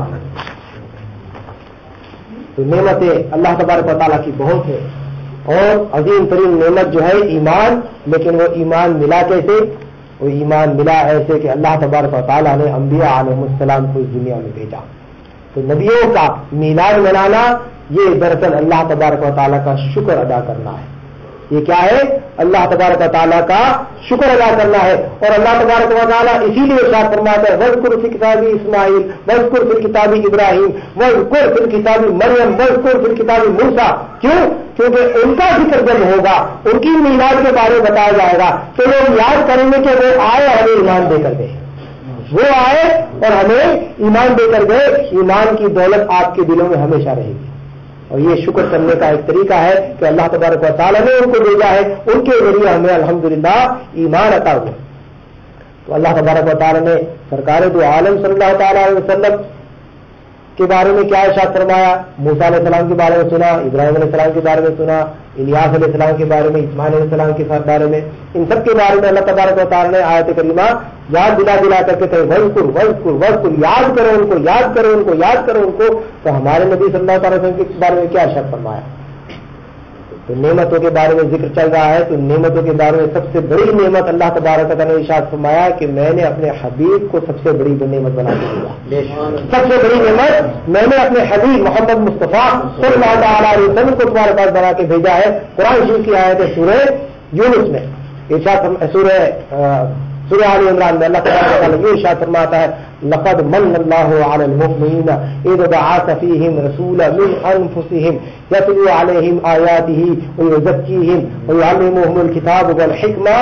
تو نعمتیں اللہ تبارک و تعالیٰ کی بہت ہے، اور عظیم ترین نعمت جو ہے ایمان، لیکن وہ ایمان ملا کیسے؟ وہ ایمان ملا ایسے کہ اللہ تبارک و تعالیٰ نے انبیاء علیہ السلام کو اس دنیا میں بھیجا۔ تو نبیوں کا میلاد منانا یہ دراصل اللہ تبارک و تعالیٰ کا شکر ادا کرنا ہے۔ یہ کیا ہے؟ اللہ تبارک و تعالیٰ کا شکر ادا کرنا ہے۔ اور اللہ تبارک و تعالیٰ اسی لیے ارشاد فرماتا ہے وَاذْكُرْ فِي الْكِتَابِ اسماعیل وَاذْكُرْ فِي الْكِتَابِ ابراہیم وَاذْكُرْ فِي الْكِتَابِ مریم وَاذْكُرْ فِي الْكِتَابِ موسیٰ۔ کیوں؟ کیونکہ ان کا ذکر جب ہوگا، ان کی میلاد کے بارے میں بتایا جائے گا، تو لوگ یاد کریں گے کہ وہ آئے اور ہمیں ایمان دے کر گئے، وہ آئے اور ہمیں ایمان دے کر گئے۔ ایمان کی دولت آپ کے دلوں میں ہمیشہ رہے گی، اور یہ شکر کرنے کا ایک طریقہ ہے کہ اللہ تبارک و تعالیٰ نے ان کو بھیجا ہے، ان کے ذریعے ہمیں الحمدللہ ایمان عطا ہوا۔ تو اللہ تبارک و تعالیٰ نے سرکار دو عالم صلی اللہ تعالیٰ علیہ وسلم کے بارے میں کیا ارشاد فرمایا؟ موسیٰ علیہ السلام کے بارے میں سنا، ابراہیم علیہ السلام کے بارے میں سنا، الیاس علیہ السلام کے بارے میں، اسماعیل علیہ السلام کے بارے میں، ان سب کے بارے میں اللہ تبارک و تعالیٰ نے آیت کریمہ یاد دلا دلا کر کے کہے وذکر وذکر وذکر، یاد کرو ان کو، یاد کرو ان کو، یاد کرو ان کو۔ تو ہمارے نبی صلی اللہ تعالیٰ وسلم کے بارے میں کیا ارشاد فرمایا؟ تو نعمتوں کے بارے میں ذکر چل رہا ہے، تو نعمتوں کے بارے میں سب سے بڑی نعمت اللہ تبارک و تعالیٰ نے ارشاد فرمایا کہ میں نے اپنے حبیب کو سب سے بڑی نعمت بنا کے دیا۔ سب سے بڑی نعمت میں نے اپنے حبیب محمد مصطفیٰ صلی اللہ تعالیٰ علیہ وسلم کو تمہارے پاس بنا کے بھیجا ہے۔ قرآن شریف کی آیت ہے سورہ یونس میں، ارشاد سورہ سورہ آل عمران میں اللہ تبارک و تعالیٰ یہ ارشاد فرماتا ہے لقد من اللہ علی المؤمنین اذ بعث فیہم رسولا من انفسہم یتلو علیہم آیاتہ ویزکیہم ویعلمہم الکتاب والحکمہ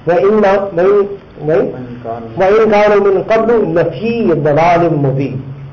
وإن كانوا من قبل لفی ضلال مبین۔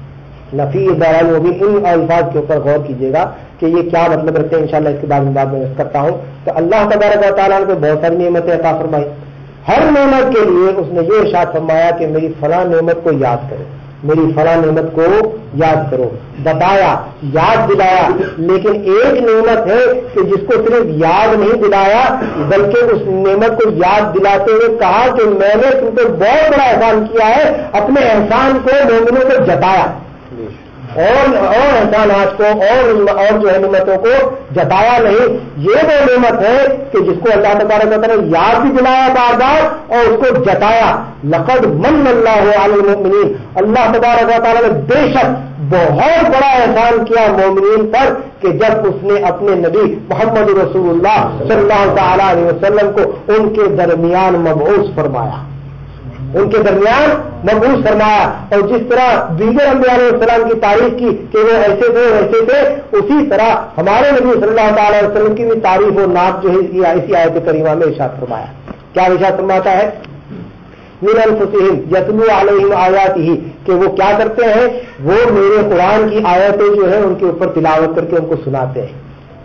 لفی ضلال مبین، ان الفاظ کے اوپر غور کیجیے گا کہ یہ کیا مطلب رکھتے ہیں، انشاءاللہ اس کے بعد میں بعد میں کرتا ہوں۔ تو اللہ تبارک و تعالیٰ نے بہت ساری نعمتیں عطا فرمائی، ہر نعمت کے لیے اس نے یہ ارشاد فرمایا کہ میری فلاں نعمت کو یاد کرو، میری فلاں نعمت کو یاد کرو، بتایا، یاد دلایا۔ لیکن ایک نعمت ہے کہ جس کو صرف یاد نہیں دلایا بلکہ اس نعمت کو یاد دلاتے ہوئے کہا کہ میں نے تم پہ بہت بڑا احسان کیا ہے، اپنے احسان کو مومنوں کو جتایا، اور اور احسانات کو اور اور جو ہے نعمتوں کو جتایا نہیں۔ یہ وہ نعمت ہے کہ جس کو اللہ تبارک و تعالیٰ نے یاد بھی دلایا بار بار اور اس کو جتایا۔ لقد من اللہ علی المؤمنین، اللہ تبارک و تعالیٰ نے بے شک بہت بڑا احسان کیا مومنین پر کہ جب اس نے اپنے نبی محمد رسول اللہ صلی اللہ تعالیٰ علیہ وسلم کو ان کے درمیان مبعوث فرمایا، ان کے درمیان مبعوث فرمایا۔ اور جس طرح دیگر انبیاء علیہ السلام کی تعریف کی کہ وہ ایسے تھے ویسے تھے، اسی طرح ہمارے نبی صلی اللہ تعالی وسلم کی بھی تعریف و نعت جو ہے اسی آیت کریمہ میں ارشاد فرمایا۔ کیا ارشاد فرماتا ہے؟ من انفسہم یتلو علیہم آیاتہ، کہ وہ کیا کرتے ہیں؟ وہ میرے قرآن کی آیتیں جو ہیں ان کے اوپر تلاوت کر کے ان کو سناتے ہیں۔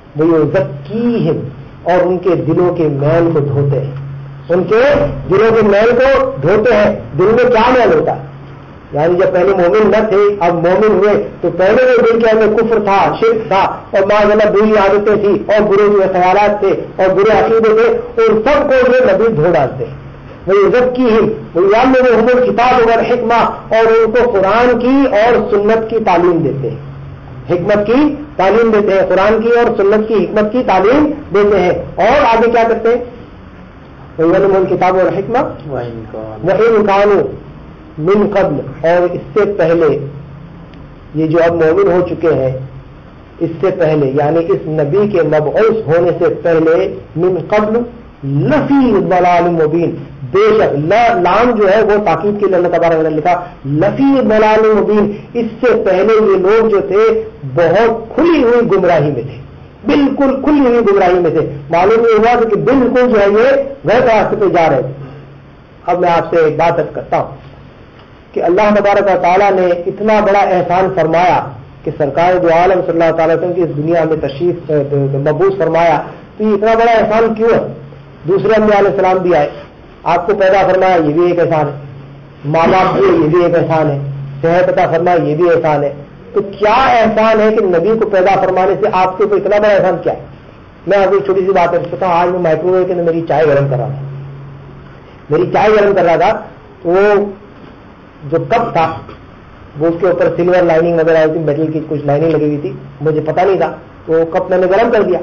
ویزکیہم، اور ان کے دلوں کے میل کو دھوتے ہیں، ان کے دلوں کے میل کو دھوتے ہیں۔ دل میں کیا میل ہوتا ہے؟ یعنی جب پہلے مومن نہ تھے اب مومن ہوئے تو پہلے وہ دل کے اندر کفر تھا، شرک تھا، اور معاذ اللہ بری عادتیں تھی اور برے جو خیالات تھے اور برے عقیدے تھے، ان سب کو یہ نبی دھو ڈالتے ہیں۔ وہ عزت کی ہی وہ یعلمہم الکتاب والحکمہ، اور ان کو قرآن کی اور سنت کی تعلیم دیتے ہیں، حکمت کی تعلیم دیتے ہیں، قرآن کی اور سنت کی حکمت کی تعلیم دیتے ہیں۔ اور آگے کیا کرتے ہیں؟ وَيُعَلِّمُهُ الْكِتَابَ وَالْحِكْمَةَ وَإِن كَانُوا مِن قَبْلُ، اور اس سے پہلے یہ جو اب مومن ہو چکے ہیں، اس سے پہلے یعنی اس نبی کے مبعوث ہونے سے پہلے من قبل لفی ضلال مبین، بے شک لام جو ہے وہ تاکید کے لیے اللہ تبارک نے لکھا لفی ضلال مبین، اس سے پہلے یہ لوگ جو تھے بہت کھلی ہوئی گمراہی میں تھے، بالکل کھلی ہوئی گمراہی میں تھے۔ معلوم یہ ہوا کہ بالکل جو ہے یہ غلط راستے پہ جا رہے تھے۔ اب میں آپ سے ایک بات عرض کرتا ہوں کہ اللہ تبارک و تعالیٰ نے اتنا بڑا احسان فرمایا کہ سرکار دو عالم صلی اللہ تعالیٰ وسلم کی اس دنیا میں تشریف مبعوث فرمایا، تو یہ اتنا بڑا احسان کیوں ہے؟ دوسرے انبیاء علیہ السلام بھی آئے، آپ کو پیدا فرمایا، یہ بھی ایک احسان ہے، ماں باپ دیے، یہ بھی ایک احسان ہے، صحت عطا فرمایا، یہ بھی احسان ہے۔ تو کیا احسان ہے کہ نبی کو پیدا فرمانے سے آپ کے اوپر اتنا بڑا احسان کیا ہے؟ میں ابھی چھوٹی سی بات کرتا ہوں۔ آج میں مائکرو ویو کے اندر میری چائے گرم کر رہا تھا میری چائے گرم کر رہا تھا تو جو کپ تھا وہ اس کے اوپر سلور لائننگ نظر آئی تھی، میٹل کی کچھ لائننگ لگی ہوئی تھی، مجھے پتا نہیں تھا، تو کپ میں نے گرم کر دیا،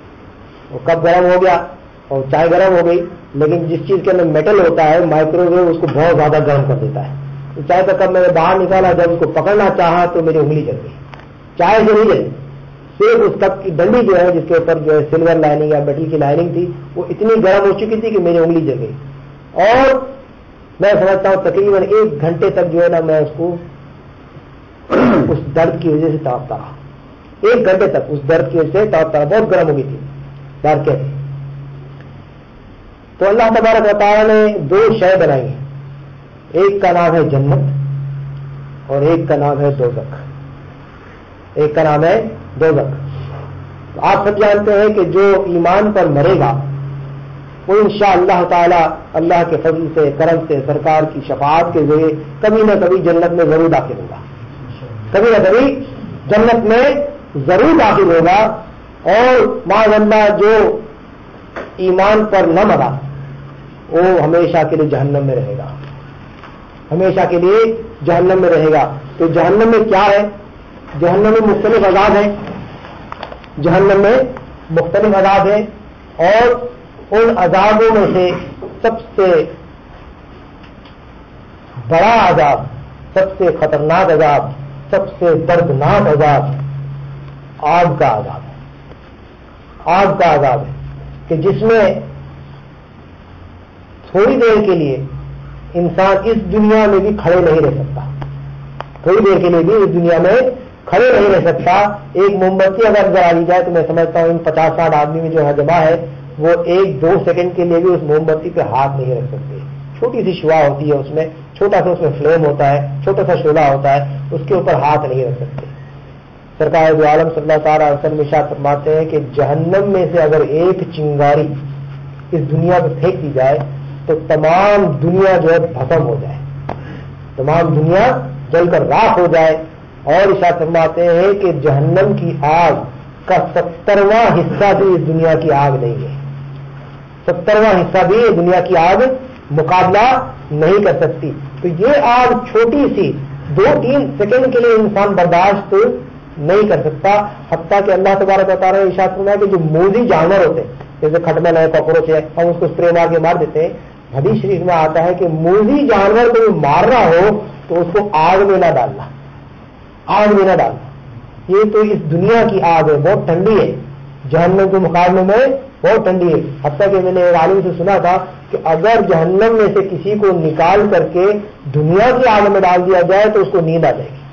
وہ کپ گرم ہو گیا اور چائے گرم ہو گئی۔ لیکن جس چیز کے اندر میٹل ہوتا ہے مائکرو ویو اس کو بہت زیادہ گرم کر دیتا ہے۔ تو چائے کا کپ میں نے باہر نکالا، جب اس کو پکڑنا چاہا تو میری انگلی جل گئی، چائے سے نہیں جلی، صرف اس کپ کی ڈنڈی جو ہے جس کے اوپر جو ہے سلور لائننگ یا میٹل کی لائننگ تھی وہ اتنی گرم ہو چکی تھی کہ میری انگلی جل گئی۔ اور میں سمجھتا ہوں تقریباً ایک گھنٹے تک جو ہے نا میں اس کو اس درد کی وجہ سے تڑپتا رہا، ایک گھنٹے تک اس درد کی وجہ سے تڑپتا رہا، بہت گرم ہو گئی تھی درد کے۔ تو اللہ تبارک و تعالیٰ نے دو شے بنائی ہیں، ایک کا نام ہے جنت اور ایک کا نام ہے دوزخ، ایک کا نام ہے دوزخ۔ آپ سب جانتے ہیں کہ جو ایمان پر مرے گا وہ انشاءاللہ تعالی اللہ کے فضل سے کرم سے سرکار کی شفاعت کے ذریعے کبھی نہ کبھی جنت میں ضرور داخل ہوگا، کبھی نہ کبھی جنت میں ضرور داخل ہوگا۔ اور معاذ اللہ جو ایمان پر نہ مرا وہ ہمیشہ کے لیے جہنم میں رہے گا، ہمیشہ کے لیے جہنم میں رہے گا۔ تو جہنم میں کیا ہے؟ جہنم میں مختلف عذاب ہیں، جہنم میں مختلف عذاب ہیں، اور ان عذابوں میں سے سب سے بڑا عذاب، سب سے خطرناک عذاب، سب سے دردناک عذاب آگ کا عذاب ہے، آگ کا عذاب ہے کہ جس میں تھوڑی دیر کے لیے انسان اس دنیا میں بھی کھڑے نہیں رہ سکتا، تھوڑی دیر کے لیے بھی اس دنیا میں کھڑے نہیں رہ سکتا۔ ایک موم بتی اگر جلا دی جائے تو میں سمجھتا ہوں ان پچاس ساٹھ آدمی میں جو یہاں جمع ہے وہ ایک دو سیکنڈ کے لیے بھی اس موم بتی پہ ہاتھ نہیں رکھ سکتے۔ چھوٹی سی شعاع ہوتی ہے، اس میں چھوٹا سا اس میں فلیم ہوتا ہے، چھوٹا سا شعلہ ہوتا ہے، اس کے اوپر ہاتھ نہیں رکھ سکتے۔ سرکار دو عالم صلی اللہ تعالی علیہ وسلم ارشاد فرماتے ہیں کہ جہنم میں سے اگر ایک چنگاری اس دنیا پہ پھینک دی جائے تو تمام دنیا جو ہے بھسم ہو جائے، تمام دنیا جل کر راکھ ہو جائے۔ اور ارشاد فرماتے ہیں کہ جہنم کی آگ کا سترواں حصہ بھی اس دنیا کی آگ نہیں ہے، سترواں حصہ بھی دنیا کی آگ مقابلہ نہیں کر سکتی۔ تو یہ آگ چھوٹی سی دو تین سیکنڈ کے لیے انسان برداشت نہیں کر سکتا، حتیٰ کہ اللہ تبارک و تعالیٰ نے ارشاد فرمایا کہ جو موذی جانور ہوتے ہیں جیسے کھٹمل ہے، کاکروچ ہے، ہم اس کو اسپرے مار کے مار دیتے ہیں۔ حدیث شریف میں آتا ہے کہ موذی جانور کو مارنا ہو تو اس کو آگ میں نہ ڈالنا، آگ میں نہ ڈالنا۔ یہ تو اس دنیا کی آگ ہے، بہت ٹھنڈی ہے، جہنم کے مقابلے میں بہت ٹھنڈی ہے۔ حتیٰ کہ میں نے ایک عالم سے سنا تھا کہ اگر جہنم میں سے کسی کو نکال کر کے دنیا کی آگ میں ڈال دیا جائے تو اس کو نیند آ جائے گی،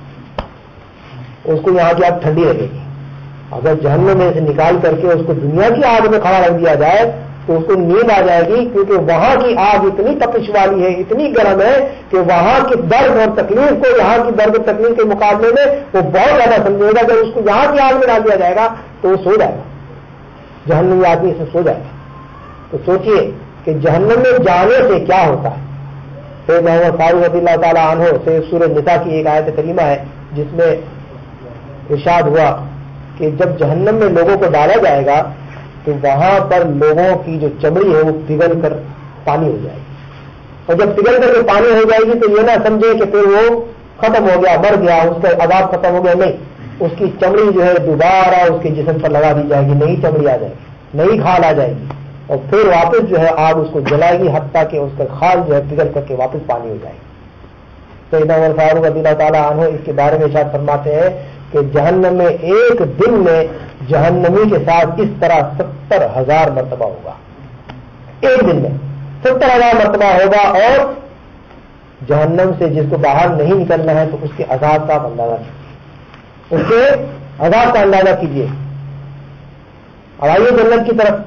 اس کو یہاں کی آگ ٹھنڈی لگے گی۔ اگر جہنم میں سے نکال کر کے اس کو دنیا کی آگ میں کھڑا رکھ دیا جائے تو اس کو نیند آ جائے گی، کیونکہ وہاں کی آگ اتنی تپش والی ہے، اتنی گرم ہے کہ وہاں کی درد اور تکلیف کو یہاں کی درد اور تکلیف کے مقابلے میں وہ بہت زیادہ سمجھے گا۔ جب اس کو یہاں کی آگ میں ڈال دیا جائے گا تو وہ سو جائے گا، جہنمی آدمی سے سو جائے گا۔ تو سوچئے کہ جہنم میں جانے سے کیا ہوتا ہے۔ سید محمد فاروق رضی اللہ تعالیٰ عنہ سے سورہ نساء کی ایک آیت کریمہ ہے جس میں ارشاد ہوا کہ جب جہنم میں لوگوں کو ڈالا جائے گا تو وہاں پر لوگوں کی جو چمڑی ہے وہ پگھل کر پانی ہو جائے گی، اور جب پگھل کر کے پانی ہو جائے گی تو یہ نہ سمجھے کہ پھر وہ ختم ہو گیا، مر گیا، اس کا عذاب ختم ہو گیا، نہیں، اس کی چمڑی جو ہے دوبارہ اس کے جسم پر لگا دی جائے گی، نئی چمڑی آ جائے گی، نئی کھال آ جائے گی، اور پھر واپس جو ہے آگ اس کو جلائے گی، حتیٰ کہ اس کا کھال جو ہے پگھل کر کے واپس پانی ہو جائے گی۔ سیدنا عمر فاروق رضی اللہ تعالیٰ عنہ اس کے بارے میں ارشاد فرماتے ہیں کہ جہنم میں ایک دن میں جہنمی کے ساتھ اس طرح ستر ہزار مرتبہ ہوگا، ایک دن میں ستر ہزار مرتبہ ہوگا، اور جہنم سے جس کو باہر نہیں نکلنا ہے تو اس کے عذاب کا آپ اندازہ کیجیے، اس کے عذاب کا اندازہ کیجیے۔ اب آئیے جنت کی طرف۔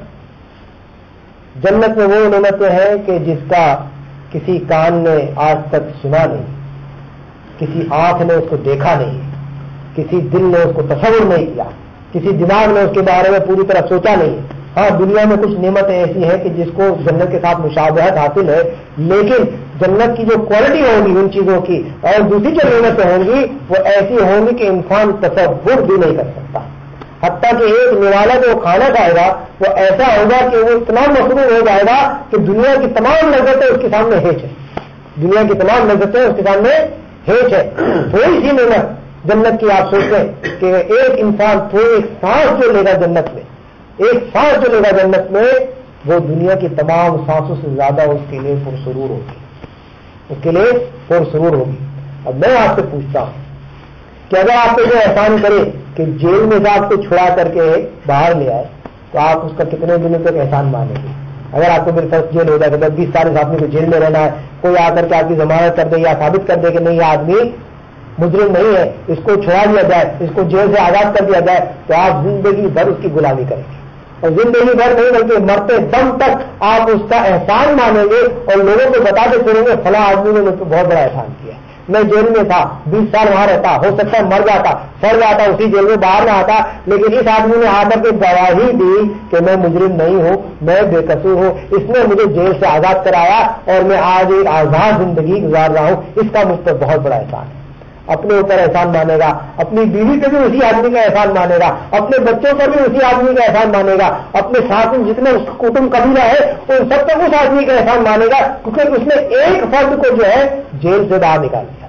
جنت میں وہ نعمتیں ہیں کہ جس کا کسی کان نے آج تک سنا نہیں، کسی آنکھ نے اس کو دیکھا نہیں، کسی دل نے اس کو تصور نہیں کیا، کسی دماغ نے اس کے بارے میں پوری طرح سوچا نہیں۔ ہاں دنیا میں کچھ نعمتیں ایسی ہیں کہ جس کو جنت کے ساتھ مشابہت حاصل ہے، لیکن جنت کی جو کوالٹی ہوگی ان چیزوں کی اور دوسری جو نعمتیں ہوں گی وہ ایسی ہوں گی کہ انسان تصور بھی نہیں کر سکتا۔ حتیٰ کہ ایک نوالا جو کھانا کھائے گا وہ ایسا ہوگا کہ وہ اتنا مسرور ہو جائے گا کہ دنیا کی تمام لذتیں اس کے سامنے ہیچ ہے، دنیا کی تمام لذتیں اس کے سامنے ہیچ ہے۔ تھوڑی سی نعمت جنت کی آپ سوچیں کہ ایک انسان تھوڑی ایک سانس جو لے گا جنت میں، ایک سانس جو لے گا جنت میں، وہ دنیا کی تمام سانسوں سے زیادہ اس کے لیے پرسرور ہوگی، اس کے لیے پرسرور ہوگی۔ اب میں آپ سے پوچھتا ہوں کہ اگر آپ کو کوئی احسان کرے کہ جیل میں سے آپ کو چھڑا کر کے باہر لے آئے تو آپ اس کا کتنے دنوں تک احسان مانیں گے؟ اگر آپ کو میرے فرسٹ جیل ہو جائے کہ بیس سال اس آدمی کو جیل میں رہنا ہے، کوئی آ کر کے آپ کی ضمانت کر دے یا ثابت کر دے کہ نہیں یہ آدمی مجرم نہیں ہے، اس کو چھڑا دیا جائے، اس کو جیل سے آزاد کر دیا جائے، تو آپ زندگی بھر اس کی غلامی کریں گے، اور زندگی بھر نہیں بلکہ مرتے دم تک آپ اس کا احسان مانیں گے اور لوگوں کو بتاتے پھریں گے فلاں آدمی نے مجھ کو بہت بڑا احسان کیا ہے، میں جیل میں تھا، بیس سال وہاں رہتا، ہو سکتا ہے مر جاتا، سڑ جاتا، اسی جیل میں باہر نہ آتا، لیکن اس آدمی نے آ کر کے گواہی دی کہ میں مجرم نہیں ہوں، میں بے قصور ہوں، اس نے مجھے جیل سے آزاد کرایا اور میں آج ایک آزاد زندگی گزار رہا ہوں، اس کا مجھ پر بہت بڑا احسان ہے۔ اپنے اوپر احسان مانے گا، اپنی بیوی پہ بھی اسی آدمی کا احسان مانے گا، اپنے بچوں پر بھی اسی آدمی کا احسان مانے گا، اپنے ساتھ جتنے اس کٹمب قبیلہ ہے ان سب پر اس آدمی کا احسان مانے گا، کیونکہ اس نے ایک فرد کو جو ہے جیل سے باہر نکال دیا،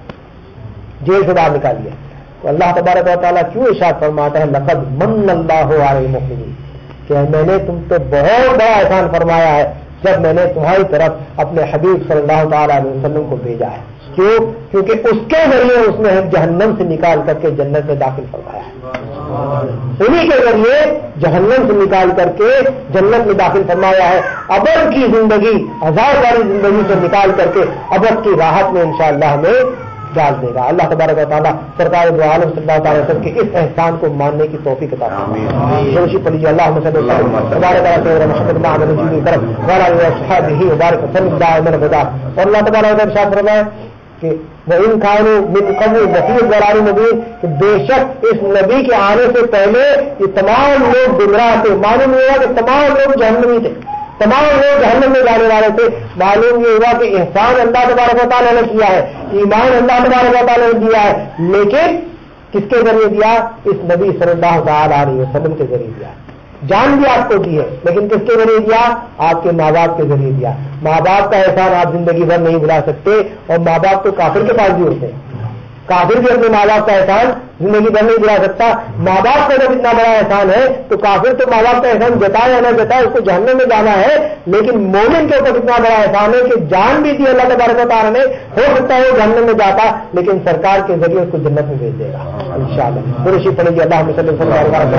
جیل سے باہر نکال دیا۔ تو اللہ تبارک و تعالیٰ کیوں ارشاد فرماتا ہے لقد من اللہ علی المؤمنین، کہ میں نے تم پہ بہت بڑا احسان فرمایا ہے جب میں نے تمہاری طرف اپنے حبیب صلی اللہ تعالیٰ علیہ وسلم کو بھیجا ہے۔ کیوں؟ کیونکہ اس کے ذریعے اس نے جہنم سے نکال کر کے جنت میں داخل فرمایا ہے، انہی کے ذریعے جہنم سے نکال کر کے جنت میں داخل فرمایا ہے، ابد کی زندگی، ہزار والی زندگی سے نکال کر کے ابد کی راحت میں انشاءاللہ ہمیں ڈال دے گا۔ اللہ تبارک و تعالیٰ سرکار دو عالم صلی اللہ تعالی وسلم کے اس احسان کو ماننے کی توفیق عطا فرمائے۔ جوشی پڑھیے اللہم صلی اللہ علیہ وسلم تبارک علی محمد معبد الجلی کرم وعلی آلہ وصحبہ وبارک وسلم دائما ابدا۔ اور اللہ تبارک و تعالیٰ ارشاد فرمائے کہ وَإِن كَانُوا مِن قَبْلُ لَفِي ضَلَالٍ مُبِينٍ، کہ بے شک اس نبی کے آنے سے پہلے یہ تمام لوگ گمراہ تھے، معلوم ہوا کہ تمام لوگ جہنمی تھے، تمام لوگ جہنم میں جانے والے تھے۔ معلوم یہ ہوا کہ احسان اللہ تبارک و تعالیٰ نے کیا ہے، ایمان اللہ تبارک و تعالیٰ نے دیا ہے، لیکن کس کے ذریعے دیا؟ اس نبی صلی اللہ تعالیٰ علیہ وسلم کے ذریعے دیا۔ جان بھی آپ کو دی ہے، لیکن کس کے ذریعے دیا؟ آپ کے ماں باپ کے ذریعے دیا۔ ماں باپ کا احسان آپ زندگی بھر نہیں بھلا سکتے، اور ماں باپ تو کافر کے پاس بھی ہوتے ہیں، کافر بھی اپنے ماں باپ کا احسان زندگی بھر نہیں بھلا سکتا۔ ماں باپ کا جب اتنا بڑا احسان ہے تو کافر تو ماں باپ کا احسان جتائے یا نہ جتائے اس کو جہنم میں جانا ہے، لیکن مومن کے اوپر اتنا بڑا احسان ہے کہ جان بھی دی اللہ تبارک و تعالیٰ نے، ہو سکتا ہے وہ جہنم میں جاتا لیکن سرکار کے ذریعے اس کو جنت میں بھیج دے گا انشاءاللہ۔ قریشی پڑھیں گے اللہ صلی اللہ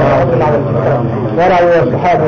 علیہ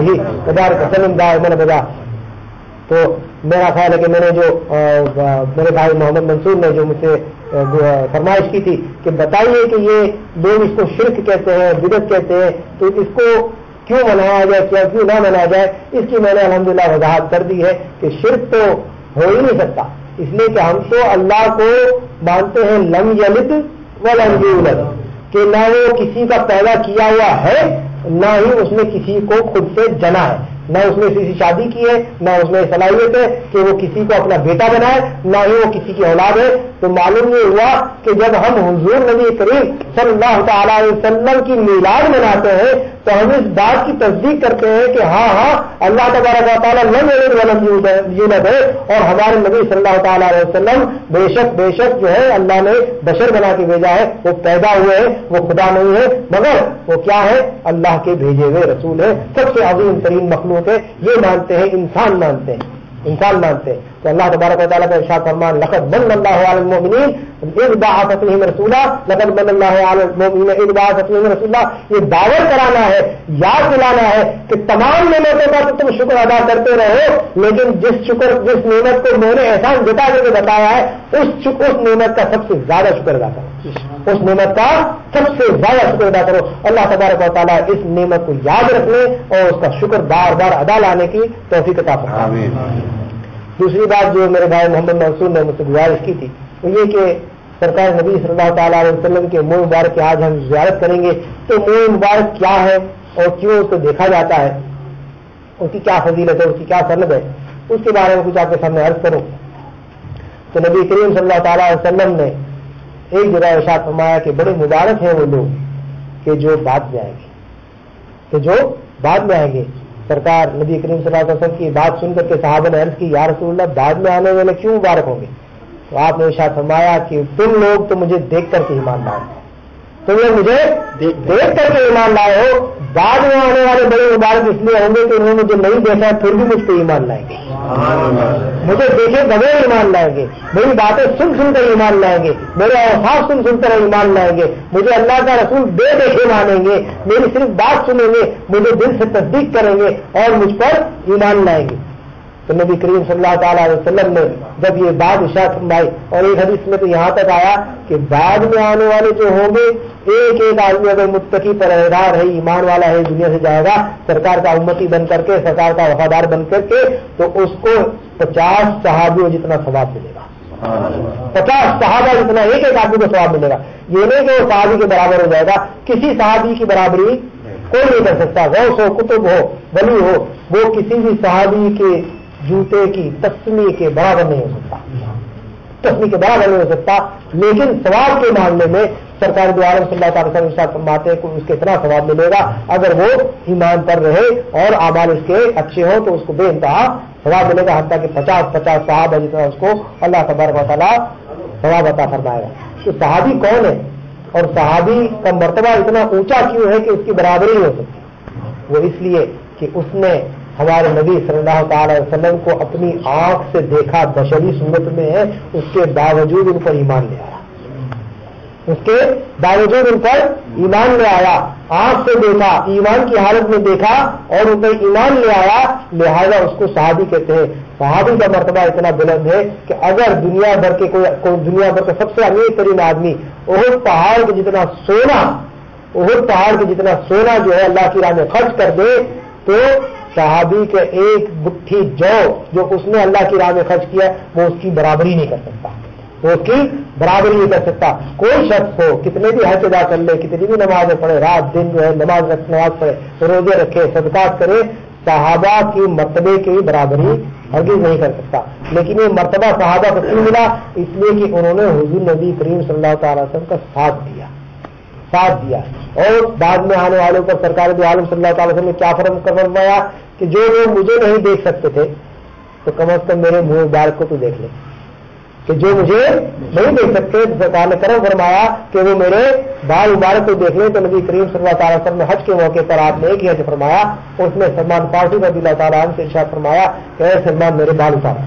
وسلم۔ تو میرا خیال ہے کہ میں نے جو میرے بھائی محمد منصور نے جو مجھ سے فرمائش کی تھی کہ بتائیے کہ یہ لوگ اس کو شرک کہتے ہیں، بدعت کہتے ہیں، تو اس کو کیوں منایا جائے، کیا کیوں نہ منایا جائے، اس کی میں نے الحمدللہ وضاحت کر دی ہے کہ شرک تو ہو ہی نہیں سکتا، اس لیے کہ ہم تو اللہ کو مانتے ہیں لم یلد ولم یولد، کہ نہ وہ کسی کا پیدا کیا ہوا ہے، نہ ہی اس نے کسی کو خود سے جنا ہے، نہ اس نے کسی شادی کی ہے، نہ اس میں صلاحیت ہے کہ وہ کسی کو اپنا بیٹا بنائے، نہ ہی وہ کسی کی اولاد ہے۔ تو معلوم یہ ہوا کہ جب ہم حضور نبی کریم صلی اللہ تعالی علیہ وسلم کی میلاد مناتے ہیں تو ہم اس بات کی تصدیق کرتے ہیں کہ ہاں ہاں اللہ تبارک و تعالیٰ لم یلد ولم یولد ہے، اور ہمارے نبی صلی اللہ تعالی علیہ وسلم بے شک بے شک جو ہے اللہ نے بشر بنا کے بھیجا ہے، وہ پیدا ہوئے ہیں، وہ خدا نہیں ہے، مگر وہ کیا ہے؟ اللہ کے بھیجے ہوئے رسول ہے، سب سے عظیم ترین مخلوق ہے۔ یہ مانتے ہیں، انسان مانتے ہیں، انسان مانتے ہیں۔ تو اللہ تبارک و تعالیٰ کا ارشاد فرمان لقد من اللہ علی المؤمنین اذ بعث فیہم رسولا، لقد من اللہ علی المؤمنین اذ بعث فیہم رسولا، یہ دعوت کرانا ہے، یاد دلانا ہے کہ تمام نعمتوں کا تو تم شکر ادا کرتے رہو، لیکن جس شکر جس نعمت کو میں نے احسان جتا کر کے بتایا ہے اس اس نعمت کا سب سے زیادہ شکر ادا کرو، اس نعمت کا سب سے زیادہ شکر ادا کرو۔ اللہ تبارک و تعالیٰ اس نعمت کو یاد رکھنے اور اس کا شکر بار بار ادا لانے کی توفیق عطا فرمائے۔ دوسری بات جو میرے بھائی محمد منصور نے مجھ سے گزارش کی تھی وہ یہ کہ سرکار نبی صلی اللہ تعالیٰ علیہ وسلم کے منہ مبارک کی آج ہم زیارت کریں گے، تو منہ مبارک کیا ہے اور کیوں اس کو دیکھا جاتا ہے، اس کی کیا فضیلت ہے، اس کی کیا سند ہے، اس کے بارے میں کچھ آپ کے سامنے عرض کروں۔ تو نبی کریم صلی اللہ تعالیٰ علیہ وسلم نے ایک جگہ ارشاد فرمایا کہ بڑے مبارک ہیں وہ لوگ کہ جو بعد میں آئیں گے، کہ جو بعد میں آئیں گے۔ سرکار نبی کریم صلی اللہ علیہ وسلم کی بات سن کر کے صحابہ نے عرض کی یا رسول اللہ بعد میں آنے والے کیوں مبارک ہوں گے؟ تو آپ نے ارشاد فرمایا کہ تم لوگ تو مجھے دیکھ کر کے ایمان لائے، تم لوگ مجھے دیکھ کر کے ایمان لائے ہو، بعد میں آنے والے بڑے مبارک اس لیے ہوں گے کہ انہوں نے مجھے نہیں دیکھا پھر بھی مجھ پہ ایمان لائیں گے، مجھے دیکھے بغیر ایمان لائیں گے، میری باتیں سن سن کر ایمان لائیں گے، میرے اوصاف سن سن کر ایمان لائیں گے، مجھے اللہ کا رسول بے دیکھے مانیں گے، میری صرف بات سنیں گے، مجھے دل سے تصدیق کریں گے اور مجھ پر ایمان لائیں گے۔ تو نبی کریم صلی اللہ تعالیٰ علیہ وسلم نے جب یہ بات ارشاد فرمائی، اور ایک حدیث میں تو یہاں تک آیا کہ بعد میں آنے والے جو ہوں گے ایک ایک آدمی اگر متقی پرہیزگار ہے، ایمان والا ہے، دنیا سے جائے گا سرکار کا امتی بن کر کے، سرکار کا وفادار بن کر کے، تو اس کو پچاس صحابیوں جتنا ثواب ملے گا، پچاس صحابہ جتنا ایک ایک آدمی کو ثواب ملے گا. یہ نہیں کہ وہ صحابی کے برابر ہو جائے گا. کسی صحابی کی برابری کوئی نہیں کر سکتا. غوث ہو, کتب ہو, ولی ہو, وہ کسی بھی صحابی کے جوتے کی تسمی کے برابر نہیں ہو سکتا, تسمی کے برابر نہیں ہو سکتا. لیکن ثواب کے معاملے میں سرکار دو عالم صلی اللہ تعالی وسلم ارشاد فرماتے ہیں کہ اس کے اتنا ثواب ملے گا اگر وہ ایمان پر رہے اور اعمال اس کے اچھے ہوں تو اس کو بے انتہا ثواب ملے گا, حتیٰ کہ پچاس پچاس صحابہ جتنا اس کو اللہ تبارک و تعالیٰ ثواب عطا فرمائے گا. تو صحابی کون ہے اور صحابی کا مرتبہ اتنا اونچا کیوں ہے کہ اس کی برابری نہیں ہو سکتی؟ وہ اس لیے کہ اس نے ہمارے نبی صلی اللہ تعالی وسلم کو اپنی آنکھ سے دیکھا, بشری صورت میں ہے, اس کے باوجود ان پر ایمان لے آیا. اس کے باوجود ان پر ایمان لے آیا, آنکھ سے دیکھا, ایمان کی حالت میں دیکھا اور ان پر ایمان لے آیا. لہذا اس کو صحابی کہتے ہیں. صحابی کا مرتبہ اتنا بلند ہے کہ اگر دنیا بھر کے کوئی, کوئی دنیا بھر کا سب سے امیر ترین آدمی احد پہاڑ کے جتنا سونا احد پہاڑ کے جتنا سونا جو ہے اللہ کی راہ میں خرچ کر دے تو صحابی کے ایک مٹھی جو جو اس نے اللہ کی راہ میں خرچ کیا وہ اس کی برابری نہیں کر سکتا, وہ اس کی برابری نہیں کر سکتا. کوئی شخص ہو کتنے بھی حج ادا کر لے, کتنی بھی نمازیں پڑھے, رات دن جو ہے نماز نماز پڑھے, روزے رکھے, صدقات کرے, صحابہ کی مرتبے کی برابری ہرگز نہیں کر سکتا. لیکن یہ مرتبہ صحابہ کو کیوں ملا؟ اس لیے کہ انہوں نے حضور نبی کریم صلی اللہ تعالی وسلم کا ساتھ دیا ساتھ دیا اور بعد میں آنے والوں پر سرکار دو عالم صلی اللہ تعالی وسلم نے کیا فرمایا کہ جو لوگ مجھے نہیں دیکھ سکتے تھے تو کم از کم میرے منہ مبارک کو تو دیکھ لیں, کہ جو مجھے نہیں دیکھ سکتے تو سرکار نے کرم فرمایا کہ وہ میرے بال مبارک کو دیکھ لیں. تو نبی کریم صلی اللہ تعالی وسلم نے حج کے موقع پر آپ نے ایک ہی حج فرمایا, اس میں سلمان فارسی رضی اللہ تعالیٰ عنہ سے ارشاد فرمایا کہ اے سلمان میرے بال اتار,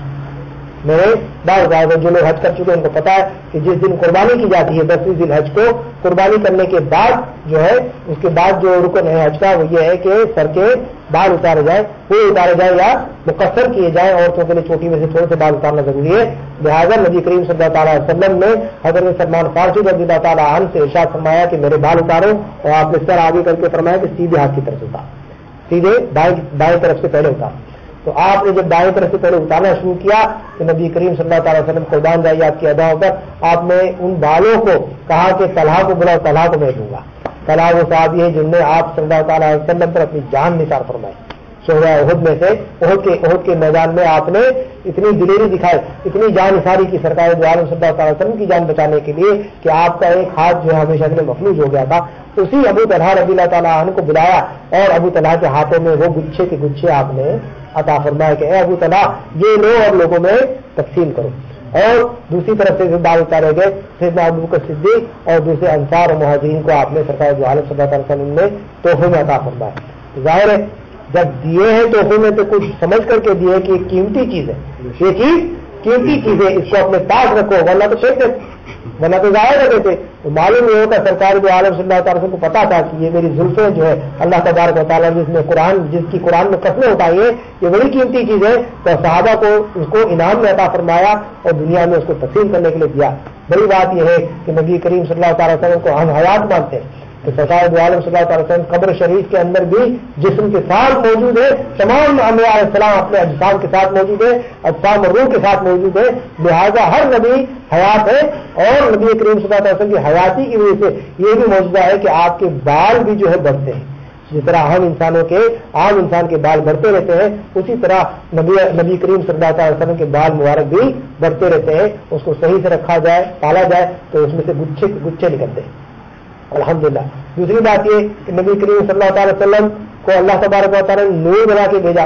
میرے بال اتار. جو لوگ حج کر چکے ان کو پتا ہے کہ جس دن قربانی کی جاتی ہے دسویں ذی الحج کو, قربانی کرنے کے بعد جو ہے اس کے بعد جو رکن ہے حج کا وہ یہ ہے کہ سر کے بال اتارے جائیں, پورے اتارے جائیں یا مقصر کیے جائیں. عورتوں کے لیے چوٹی میں سے تھوڑے سے بال اتارنا ضروری ہے. لہٰذا نبی کریم صلی اللہ تعالیٰ علیہ وسلم نے حضرت سلمان فارسی رضی اللہ تعالیٰ عنہ سے ارشاد فرمایا کہ میرے بال اتارو, اور آپ نے سر آگے کر کے فرمایا کہ سیدھے ہاتھ کی طرف اتار, سیدھے دائیں دائیں طرف سے پہلے اتار. تو آپ نے جب دائیں طرف سے پہلے اتارنا شروع کیا تو نبی کریم صلی اللہ تعالیٰ وسلم قربان جائیے آپ کی اداؤں پر آپ نے ان بالوں کو کہا کہ طلحہ کو بلاؤ, طلحہ کو میں دوں گا. طلحہ وہ صحابی ہے جن نے آپ صلی اللہ تعالیٰ علیہ وسلم پر اپنی جان نثار فرمائی. شہداء احد میں سے احد کے احد کے میدان میں آپ نے اتنی دلیری دکھائی, اتنی جان نثاری کی سرکار دو عالم صلی اللہ تعالی وسلم کی جان بچانے کے لیے کہ آپ کا ایک ہاتھ جو ہے ہمیشہ کے لیے مفلوج ہو گیا تھا. اسی ابو طلحہ رضی اللہ تعالیٰ عنہ کو بلایا اور ابو طلحہ کے ہاتھوں میں وہ گچھے کے گچھے آپ نے عطا فرمایا کہ اے ابو طلحہ یہ لو اور لوگوں میں تقسیم کرو. اور دوسری طرف سے بال اتارے گئے سیدنا ابو بکر صدیق اور دوسرے انصار اور مہاجرین کو آپ نے سرکار دو عالم صلی اللہ علیہ وسلم نے تحفے میں عطا فرمایا. ظاہر ہے جب دیے ہیں تحفے میں تو کچھ سمجھ کر کے دیے کہ یہ قیمتی چیز ہے, یہ چیز قیمتی چیز ہے, اس کو اپنے پاس رکھو, ورنہ تو پھینک دیتے, ورنہ تو ظاہر کر دیتے. تو معلوم یہ ہوتا سرکار دو عالم صلی اللہ تعالیٰ کو پتا تھا کہ یہ میری زلفیں جو ہے اللہ تبارک و تعالیٰ جس نے قرآن جس کی قرآن میں قسمیں اٹھائی ہیں یہ بڑی قیمتی چیز ہے. تو صحابہ کو اس کو انعام میں عطا فرمایا اور دنیا میں اس کو تقسیم کرنے کے لیے دیا. بڑی بات یہ ہے کہ نبی کریم صلی اللہ تعالیٰ وسلم کو ہم حیات مانتے ہیں کہ سرکار دو عالم صلی اللہ تعالی وسلم قبر شریف کے اندر بھی جسم کے ساتھ موجود ہے, تمام انبیاء علیہ السلام اپنے اجسام کے ساتھ موجود ہے, اجسام اور روح کے ساتھ موجود ہے. لہذا ہر نبی حیات ہے اور نبی کریم صلی اللہ علیہ وسلم کی حیاتی کی وجہ سے یہ بھی موجودہ ہے کہ آپ کے بال بھی جو ہے بڑھتے ہیں. جس طرح عام انسانوں کے عام انسان کے بال بڑھتے رہتے ہیں اسی طرح نبی نبی کریم صلی اللہ علیہ وسلم کے بال مبارک بھی بڑھتے رہتے ہیں. اس کو صحیح سے رکھا جائے, پالا جائے تو اس میں سے گچھے گچھے نکلتے ہیں الحمدللہ. دوسری بات یہ کہ نبی کریم صلی اللہ تعالی وسلم کو اللہ تبارک و تعالیٰ نے نور بنا کے بھیجا,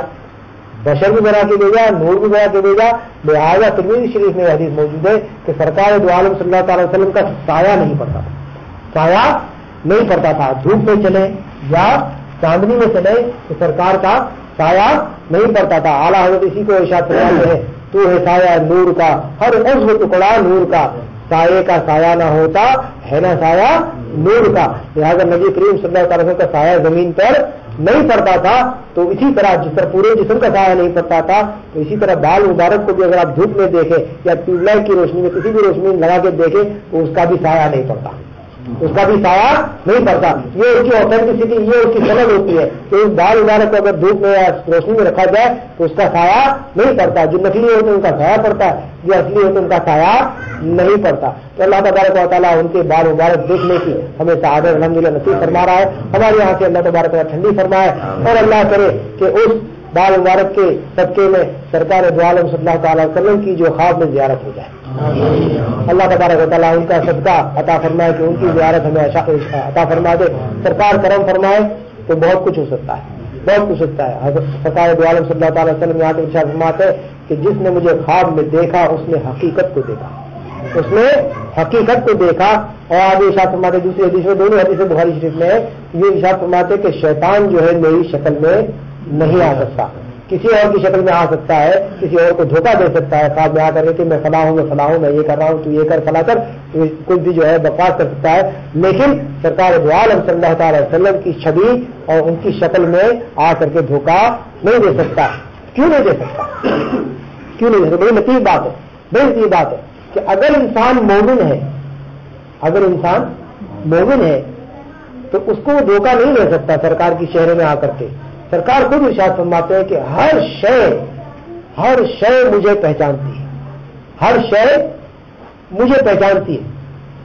بشر بھی بنا کے بھیجا, نور بھی بنا کے بھیجا. لہٰذا ترمذی شریف میں حدیث موجود ہے کہ سرکار دو عالم صلی اللہ تعالی وسلم کا سایہ نہیں پڑتا تھا, سایہ نہیں پڑتا تھا. دھوپ میں چلے یا چاندنی میں چلے تو سرکار کا سایہ نہیں پڑتا تھا. اعلیٰ حضرت اسی کو ارشاد فرماتے ہیں تو ہے سایہ نور کا, ہر عضو ٹکڑا نور کا, سایہ کا سایہ نہ ہوتا ہے نہ سایہ نور کا. لہٰذا نبی کریم صلی اللہ تعالی وسلم کا سایہ زمین پر نہیں پڑتا تھا. تو اسی طرح جس طرح پورے جسم کا سایہ نہیں پڑتا تھا تو اسی طرح بال مبارک کو بھی اگر آپ دھوپ میں دیکھیں یا ٹیوب لائٹ کی روشنی میں کسی بھی روشنی میں لگا کے دیکھیں تو اس کا بھی سایہ نہیں پڑتا, اس کا بھی سایہ نہیں پڑتا. یہ اس کی اوتھینٹسٹی، یہ اس کی سند ہوتی ہے کہ اس بال مبارک کو اگر دھوپ میں یا روشنی میں رکھا جائے تو اس کا سایہ نہیں پڑتا. جو نکلی ہوتے ہیں ان کا سایہ پڑتا ہے، جو اصلی ہوتے ہیں ان کا سایہ نہیں پڑتا. تو اللہ تبارک و تعالیٰ ان کے بال مبارک دیکھنے کی ہمیں سعادت الحمدللہ نصیب فرما رہا ہے. ہمارے یہاں سے اللہ تبارک و تعالیٰ ٹھنڈی فرمائے اور اللہ کرے کہ اس بال مبارک کے صدقے میں سرکار دو عالم صلی اللہ تعالی وسلم کی جو خواب میں زیارت ہو جائے. اللہ تبارک و تعالیٰ ان کا صدقہ عطا فرمائے کہ ان کی زیارت ہمیں عطا فرما دے. سرکار کرم فرمائے تو بہت کچھ ہو سکتا ہے، بہت کچھ ہو سکتا ہے. سرکار دو عالم صلی اللہ تعالی وسلم یہاں سے ارشاد فرماتے ہیں کہ جس نے مجھے خواب میں دیکھا اس نے حقیقت کو دیکھا، اس نے حقیقت کو دیکھا. اور آگے ارشاد فرماتے دوسری حدیث میں، دونوں حدیث بخاری شریف میں یہ ارشاد فرماتے کہ شیطان جو ہے میری شکل میں نہیں آ سکتا، کسی اور کی شکل میں آ سکتا ہے، کسی اور کو دھوکہ دے سکتا ہے. خواب میں آ کر کہ میں فلاں ہوں میں فلاں ہوں میں یہ کر رہا ہوں تو یہ کر فلاں کر، کچھ بھی جو ہے بکواس کر سکتا ہے. لیکن سرکار دو عالم صلی اللہ تعالی وسلم کی چھوی اور ان کی شکل میں آ کر کے دھوکہ نہیں دے سکتا. کیوں نہیں دے سکتا؟ کیوں نہیں دے سکتا؟ بڑی لطیف بات ہے، بڑی لطیف بات ہے کہ اگر انسان مومن ہے، اگر انسان مومن ہے تو اس کو وہ دھوکہ نہیں دے سکتا سرکار کی چہرے میں آ کر کے. سرکار خود ارشاد فرماتے ہیں کہ ہر شے ہر شے مجھے پہچانتی ہے، ہر شے مجھے پہچانتی ہے،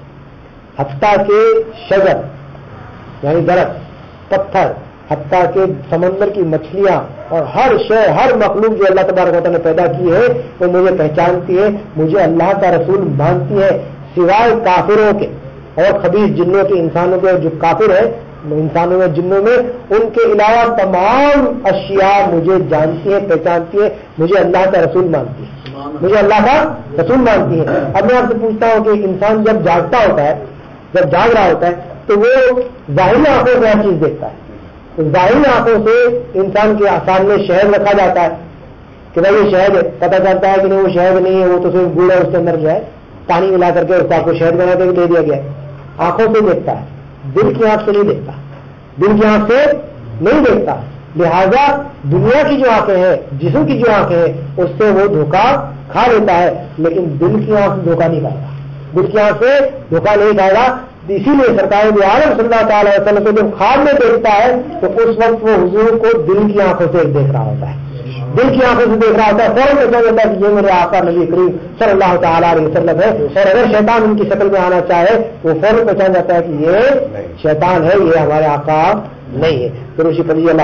حتیٰ کہ شجر یعنی درخت، پتھر، حتیٰ کہ سمندر کی مچھلیاں اور ہر شے، ہر مخلوق جو اللہ تبارک و تعالیٰ نے پیدا کی ہے وہ مجھے پہچانتی ہے، مجھے اللہ کا رسول مانتی ہے، سوائے کافروں کے اور خبیث جنوں کے، انسانوں کے جو کافر ہیں انسانوں میں جنوں میں، ان کے علاوہ تمام اشیاء مجھے جانتی ہیں، پہچانتی ہیں، مجھے اللہ کا رسول مانتی ہے، مجھے اللہ کا رسول مانتی ہے. اب میں آپ سے پوچھتا ہوں کہ انسان جب جاگتا ہوتا ہے، جب جاگ رہا ہوتا ہے تو وہ ظاہری آنکھوں سے ہر چیز دیکھتا ہے. ظاہری آنکھوں سے انسان کے سامنے شہد رکھا جاتا ہے کہ بھائی یہ شہد ہے، پتہ چلتا ہے کہ نہیں وہ شہد نہیں ہے، وہ تو صرف گڑ ہے، اس کے اندر جو ہے پانی ملا کر کے اس کا کو شہد بنا کے دے دیا گیا ہے. آنکھوں سے دیکھتا ہے، دل کی آنکھ سے نہیں دیکھتا، دل کی آنکھ سے نہیں دیکھتا. لہذا دنیا کی جو آنکھیں ہیں، جسم کی جو آنکھیں ہیں، اس سے وہ دھوکہ کھا لیتا ہے، لیکن دل کی آنکھ سے دھوکہ نہیں کھائے گا، دل کی آنکھ سے دھوکہ نہیں کھائے گا. اسی لیے سرکار دو عالم صلی اللہ تعالی وسلم کو جب خواب میں دیکھتا ہے تو اس وقت وہ حضور کو دل کی آنکھوں سے دیکھ رہا ہوتا ہے، دل کی آنکھوں سے دیکھ رہا ہوتا ہے. فوراً پہچان جاتا ہے کہ یہ میرے آقا نبی کریم صلی اللہ تعالیٰ علیہ وسلم ہے. اور اگر شیطان ان کی شکل میں آنا چاہے تو فوراً پہچان جاتا ہے کہ یہ شیطان ہے، یہ ہمارے آقا نہیں ہے. پھر اسی پر اللہ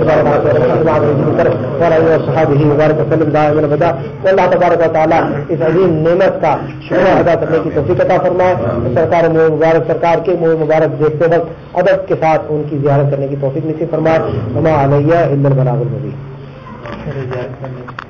اللہ تبارک و تعالیٰ اس عظیم نعمت کا شکر ادا کرنے کی توفیق عطا فرمائے. سرکار مبارک سرکار کے منہ مبارک دیکھتے وقت ادب کے ساتھ ان کی زیارت کرنے کی توفیق نصیب فرمائے. وما علیہ الا البلاغ المبین.